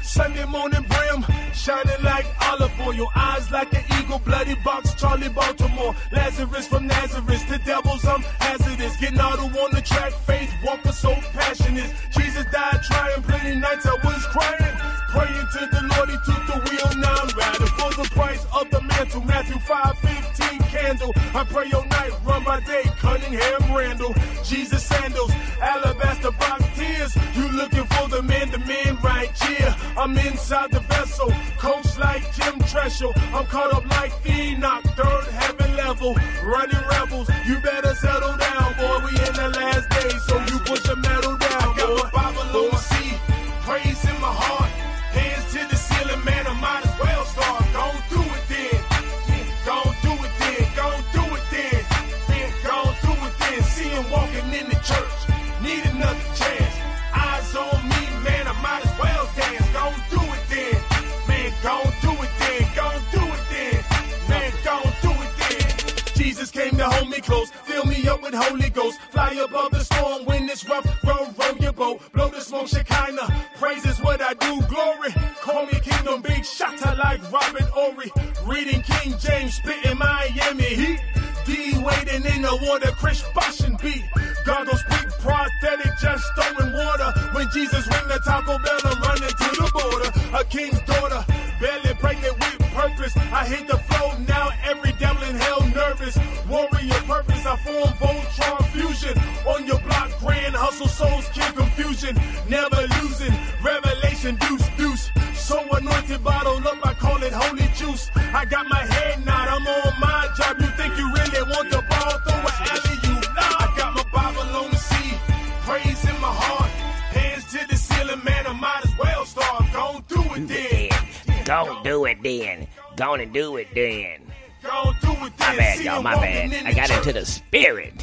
Sunday morning brim, shining like olive oil. Eyes like an eagle, bloody box, Charlie Baltimore. Lazarus from Nazareth, the devil's hazardous. Getting auto on the track, faith, walker so passionate. Jesus died trying, plenty nights I was crying. Praying to the Lord, he took the wheel, now I'm riding for the price of the mantle. Matthew 5:15 candle. I pray all night, run by day, Cunningham Randall. Jesus sandals, alabaster box tears. You looking for the man right here. I'm inside the vessel, coach like Jim Treshel. I'm caught up like Enoch, third heaven level. Running rebels, you better settle down, boy. We in the last days, so you put your metal down, I got my Bible on the sea, praise in my heart. Hands to the ceiling, man, I might as well start. Gon' do it then. Gon' do it then. Gon' do it then. Man, gon' do it then. See him walking in the church. Need another chance. Eyes on me, man, I might as well dance. Gon' do it then. Man, gon' do it then. Gon' do it then. Man, gon' do it then. Jesus came to hold me close. Fill me up with Holy Ghost. Fly above the storm when it's rough. Row your boat. Blow the smoke, Shekinah. Praise is what I do. Glory. Call me Kingdom Big Shotter like Robin Ory. Reading King James, spitting Miami Heat. D waiting in the water, Chris Boshin beat. God gon' speak prophetic, just throwing water. When Jesus ring the Taco Bell, I'm running to the border. A king's daughter, barely pregnant with purpose. I hit the flow now, every devil in hell nervous. Warrior purpose, I form Voltron fusion. On your block, grand hustle, souls, kill confusion. Never losing, revelation, deuce. So anointed, bottled up, I call it holy juice. I got my head nod, I'm on my job. You think you really want the ball, throw an alley-oop. I got my Bible on the sea, praise in my heart. Hands to the ceiling, man, I might as well start. Gon' do it then. Gon' do it then. Gonna do it then. Gon' do it then. My bad, y'all, my bad. I got into the spirit.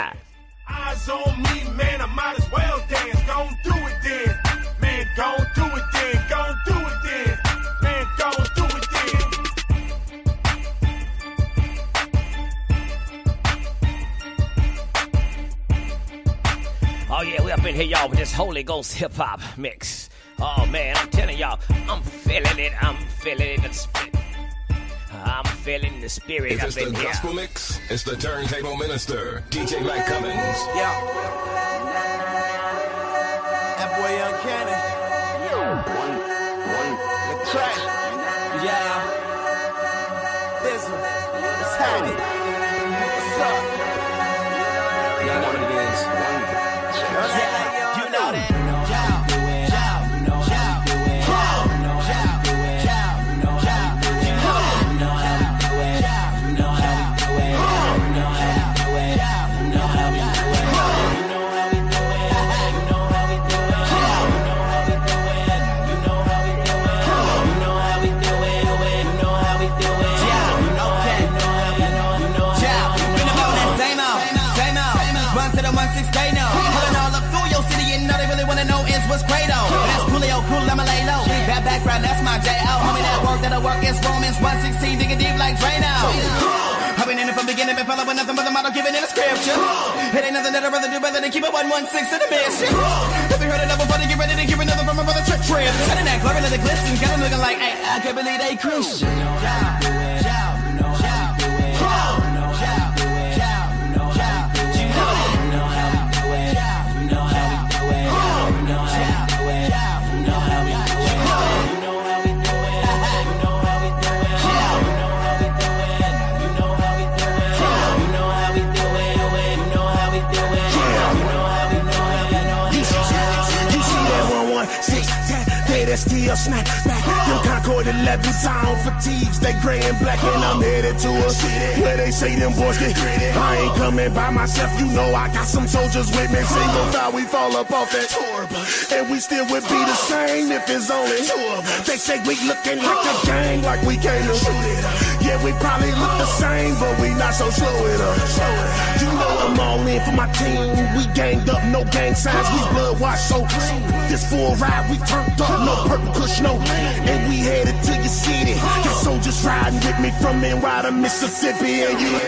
Eyes on me, man, I might as well dance. Gon' do it then. Man, gon' do it then. Gon' do it then. Man, gon' do it then. Oh yeah, we up in here, y'all, with this Holy Ghost hip hop mix. Oh man, I'm telling y'all, I'm feeling it. I'm feeling the spirit. I'm feeling the spirit If up it's in the here. gospel mix, it's the turntable minister, DJ Matt Cummins. Yeah. That boy Uncanny. The track. Yeah. Listen. What's happening? What's up? Y'all know what it is. Yeah, you know that. Was Credo. That's Coolio, cool, I'ma lay low. That background, that's my J.O. Homie, that work that'll work is Romans 1:16, digging deep like Drano. I've been in it from the beginning, been following nothing but the model given in the scripture. It ain't nothing that I'd rather do better than keep it 116 in the mission. If you heard another before, get ready to give another from my brother Trick Trip. Turning that glory, let it glisten. Got them looking like, hey, I can't believe they Christian. That's still snap back. Them Concord 11 sound fatigues. They gray and black, and I'm headed to a city where they say them boys get gritty. I ain't coming by myself, you know I got some soldiers with me. Single file, we fall up off that tour bus, and we still would be the same if it's only two of us. They say we looking like a gang, like we came to shoot it up. Yeah, we probably look the same, but we not so slow it up. You know I'm all in for my team. We ganged up, no gang signs, we blood washed so clean. This full ride, we turned up, no purple kush, no lean. And we headed to your city. Got soldiers riding with me from NY to Mississippi, and you.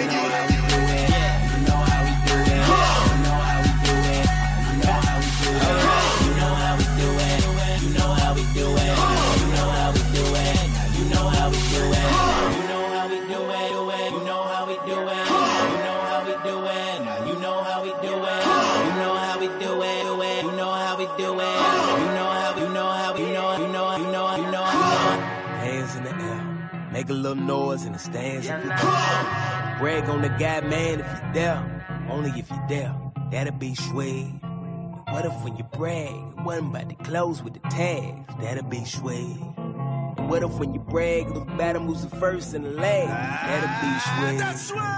Make a little noise in the stands if you there. Brag on the guy, man, if you there. Only if you there. That'll be swag. What if when you brag, it wasn't about to close with the tags? That'll be swag. What if when you brag, it was about to move the first and the last? That'll be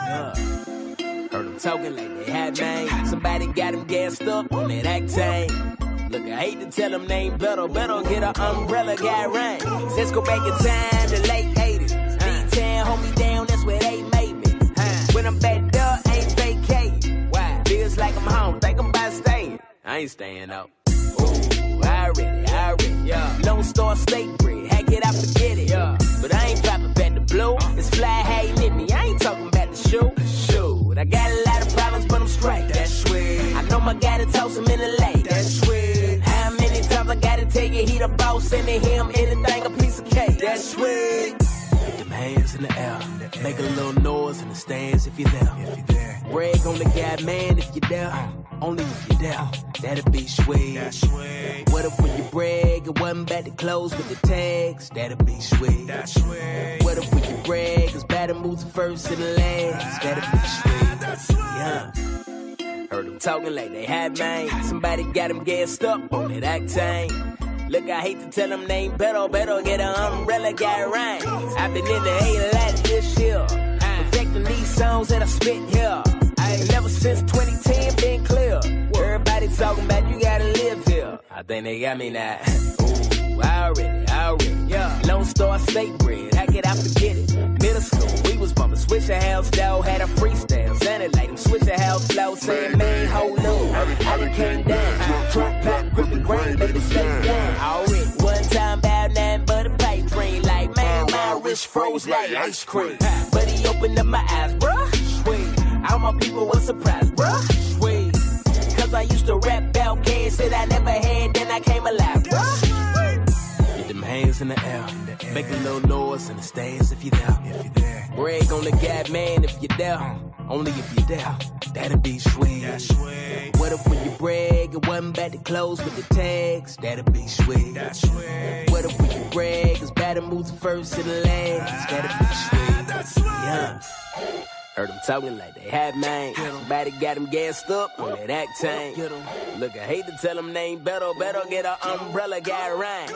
swag. Heard them talking like they had man. Somebody got them gassed up on that Octane. Look, I hate to tell them they ain't better get an umbrella, guy rain. Let's go back in time to late 80s. D-Town, hold me down, that's where they made me. When I'm back there, ain't vacating. Why? Feels like I'm home, think I'm about staying. I ain't staying up. Ooh, I already, yeah. Lone Star State bread, heck it, I forget it. Yeah. But I ain't popping back the blue. It's fly hating in me, I ain't talking about the shoe. Shoot, I got a lot of problems, but I'm straight. That's sweet. I know my guy to toss him in the lake. That's sweet. How many times I gotta tell you he the boss, and to him anything a piece of cake. That's sweet. Put them hands in the air, make a little noise in the stands if you're there. Brag on the guy, man, if you're there. Only if you're there, that'll be swag. What if when you brag, it wasn't about to close with the tags? That'll be swag. What if when you brag, it's about to move the first and the last? That'll be swag. Yeah. Heard them talking like they had man. Somebody got them gassed up on that Octane. Look, I hate to tell them they ain't better get an umbrella, guy rain. I've been in the hate a lot this year, perfecting these songs that I spit here. Never since 2010 been clear. Everybody talking about you gotta live here. I think they got me now. Ooh, I already, yeah. Lone Star State bread, how could I forget it? Middle school, we was bumping Swisher House, dog, had a freestyle. Sounded like them Swisher House flow, saying, man, hold on. I done came down. Trunk pop, gripping grain, baby, stay down. Already, one time about nothing but a pipe dream. Like, man, my wrist froze like ice cream. But he opened up my eyes, bruh. Sweet. All my people was surprised, bruh. Sweet. Cause I used to rap about kids that I never had, then I came alive, bruh. Get them hands in the air. Make a little noise in the stands if you're there. Brag on the guy, man, if you're there. Only if you're there. That'll be swag. What if when you brag, it wasn't about to close with the tags? That'll be swag. What if when you brag, it's about to move the first and the last? That'll be swag. Yeah. Heard them talking like they had man. Somebody got them gassed up on that Octane. Look, I hate to tell them they ain't better get an umbrella, guy rain.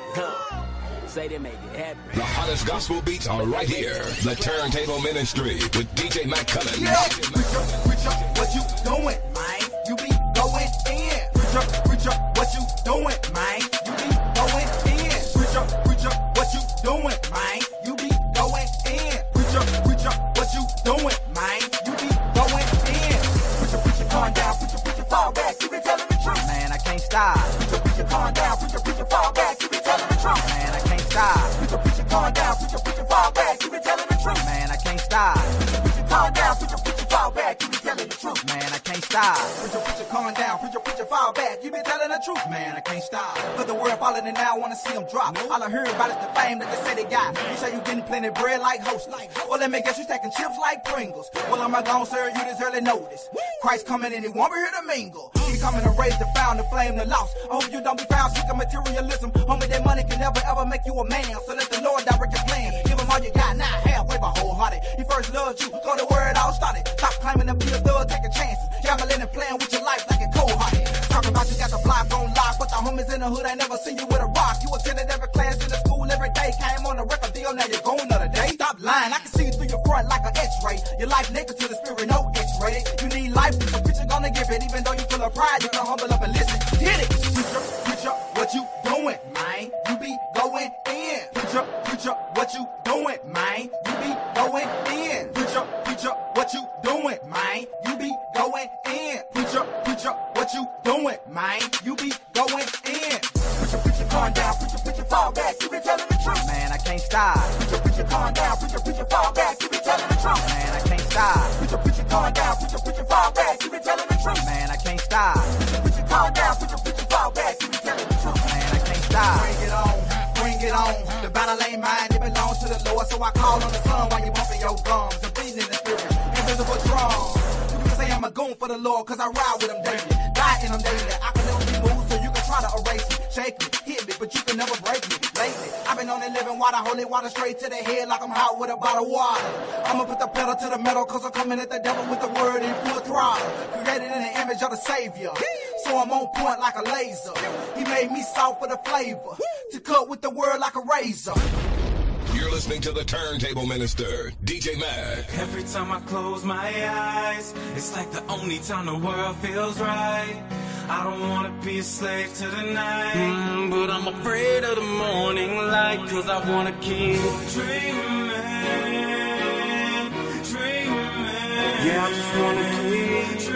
Say they make it happen. The hottest gospel beats are right here. The Turntable Ministry with DJ Matt Cummins. Yeah, preacher, what you doing, man? You be going in. Preacher, what you doing, man? You be going in. Preacher, what you doing, man? You be going in. Preacher, what you doing, man? You be going in. Preacher, calm down. Preacher, fall back. You be telling the truth, man. I can't stop. Preacher, calm down. Preacher, fall back. You be telling the truth, man. I can't stop. Preacher, calm down. Preacher, fall back. You be telling the truth, man. I can't stop. Preacher, calm down. Preacher, fall back. You be telling the truth, man. I can't stop. Preacher, calm down. Preacher, fall back. You be telling the truth, man. I can't stop. But the world falling and now I wanna see them drop. All I heard about is the fame that they say they got. You say you getting plenty bread like host. Well, let me guess you stacking chips like Pringles. Well, I'm gonna serve you this early notice. Christ coming and he won't be here to mingle. He coming to raise the found and flame the lost. I hope you don't be found sick of materialism. Homie, that money can never ever make you a man. So let the Lord direct your plan. Give him all you got, not halfway but wholehearted. He first loved you, go to where it all started. Stop claiming to be a thug, taking chances. Gambling and playing with your life like a cold-hearted. Talking about you got the block on lock, but the homies in the hood ain't never seen you with a rock. You attended every class in the school every day. Came on the record deal, now you're going another day. Stop lying, I can see you through your front like an x-ray. Your life naked to the spirit, no x-rated. You need life, the preacher gonna give it. Even though you full of pride, you can humble up and listen. Get it? Preacher, what you doing, man? You be going in. Preacher, what you doing, man? You be going in. Preacher, what you doing, man? You be going in. Preacher, what you doing, man? You be going in. Preacher, calm down. Preacher, fall back. You be telling the truth, man. I can't stop. Preacher, calm down. Preacher, fall back. You be telling the truth, man. I can't stop. Preacher, calm down. Preacher, fall back. You be telling the truth, man. I can't stop. Preacher, calm down. Preacher, fall back. You be telling the truth, man. I can't stop. Bring it on. The battle ain't mine. It belongs to the Lord. So I call on the sun while you bumping your gums. The beating in the spirit. Invisible drums. You can say I'm a goon for the Lord, cause I ride with him daily. Die in them daily. I can never be moved, so you can try to erase me. Shake me, hit me, but you can never break me. Lately, I've been on that living water, holy water straight to the head like I'm hot with a bottle of water. I'ma put the pedal to the metal, cause I'm coming at the devil with the word in full throttle. Created in the image of the Savior, so I'm on point like a laser. He made me soft for the flavor, to cut with the word like a razor. You're listening to the Turntable Minister, DJ Mac. Every time I close my eyes, it's like the only time the world feels right. I don't wanna be a slave to the night, but I'm afraid of the morning light, cause I wanna keep dreaming, dreaming. Yeah, I just wanna keep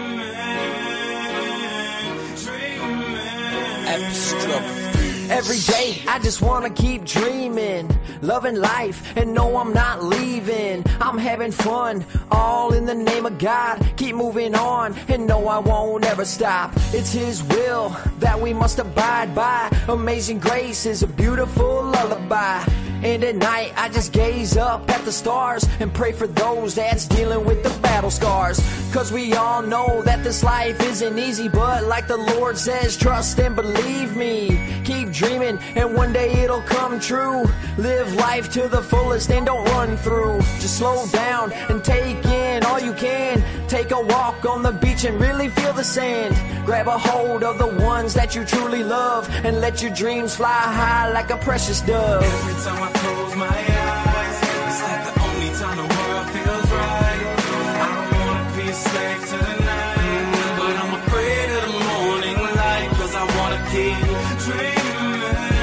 dreaming, dreaming. Extra. Every day, I just wanna keep dreaming, loving life, and no, I'm not leaving. I'm having fun, all in the name of God. Keep moving on, and no, I won't ever stop. It's His will that we must abide by. Amazing grace is a beautiful lullaby. And at night, I just gaze up at the stars and pray for those that's dealing with the battle scars. Cause we all know that this life isn't easy, but like the Lord says, trust and believe me. Keep dreaming and one day it'll come true. Live life to the fullest and don't run through. Just slow down and take in all you can. Take a walk on the beach and really feel the sand. Grab a hold of the ones that you truly love and let your dreams fly high like a precious dove. Every time I close my eyes, it's like the only time the world feels right. I don't wanna be a slave to the night, but I'm afraid of the morning light, cause I wanna keep dreaming,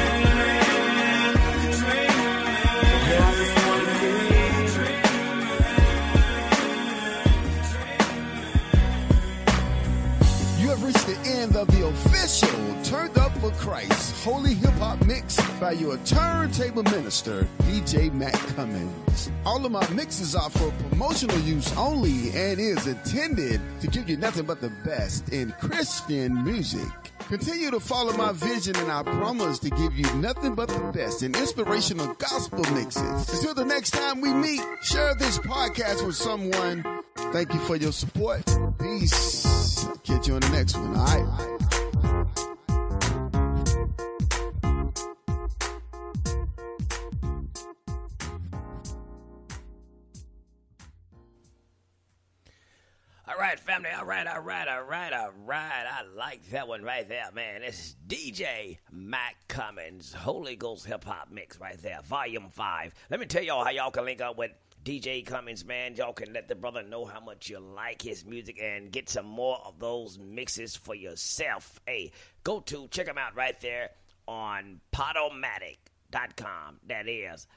dreaming. Yeah, I just wanna keep dreaming. You have reached the end of the official Turned Up for Christ Holy Hip Hop Mix by your turntable minister, DJ Mac Cummins. All of my mixes are for promotional use only and is intended to give you nothing but the best in Christian music. Continue to follow my vision and I promise to give you nothing but the best in inspirational gospel mixes. Until the next time we meet, share this podcast with someone. Thank you for your support. Peace. Catch you on the next one, all right? All right, family. All right. I like that one right there, man. This is DJ Mac Cummins, Holy Ghost Hip Hop Mix right there, Volume 5. Let me tell y'all how y'all can link up with DJ Cummins, man. Y'all can let the brother know how much you like his music and get some more of those mixes for yourself. Hey, check him out right there on Podomatic.com. That is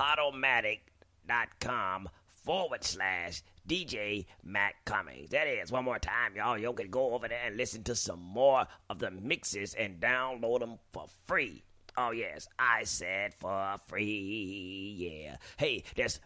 Podomatic.com/DJ Mac Cummings. That is, one more time, y'all. Y'all can go over there and listen to some more of the mixes and download them for free. Oh, yes, I said for free, yeah. Hey, that's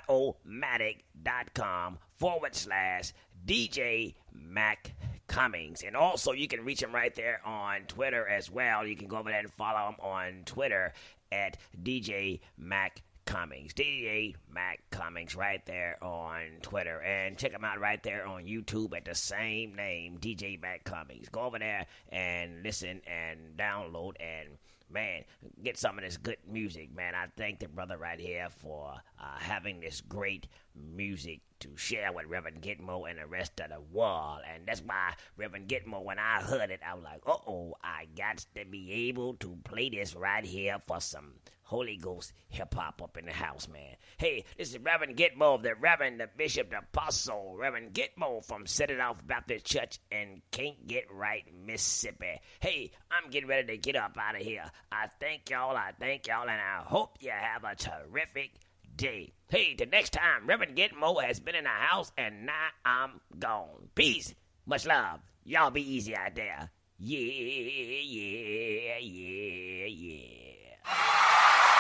Podomatic.com/DJ Mac Cummings. And also, you can reach him right there on Twitter as well. You can go over there and follow him on Twitter at DJ Mac Cummings. DJ Mac Cummings right there on Twitter. And check him out right there on YouTube at the same name, DJ Mac Cummings. Go over there and listen and download and, man, get some of this good music, man. I thank the brother right here for having this great music to share with Reverend Gitmo and the rest of the world. And that's why Reverend Gitmo, when I heard it, I was like, I got to be able to play this right here for some Holy Ghost hip-hop up in the house, man. Hey, this is Reverend Gitmo, the Reverend, the Bishop, the Apostle, Reverend Gitmo from Set It Off Baptist Church in Can't Get Right, Mississippi. Hey, I'm getting ready to get up out of here. I thank y'all, and I hope you have a terrific day. Hey, till next time, Reverend Gitmo has been in the house, and now I'm gone. Peace. Much love. Y'all be easy out there. Yeah.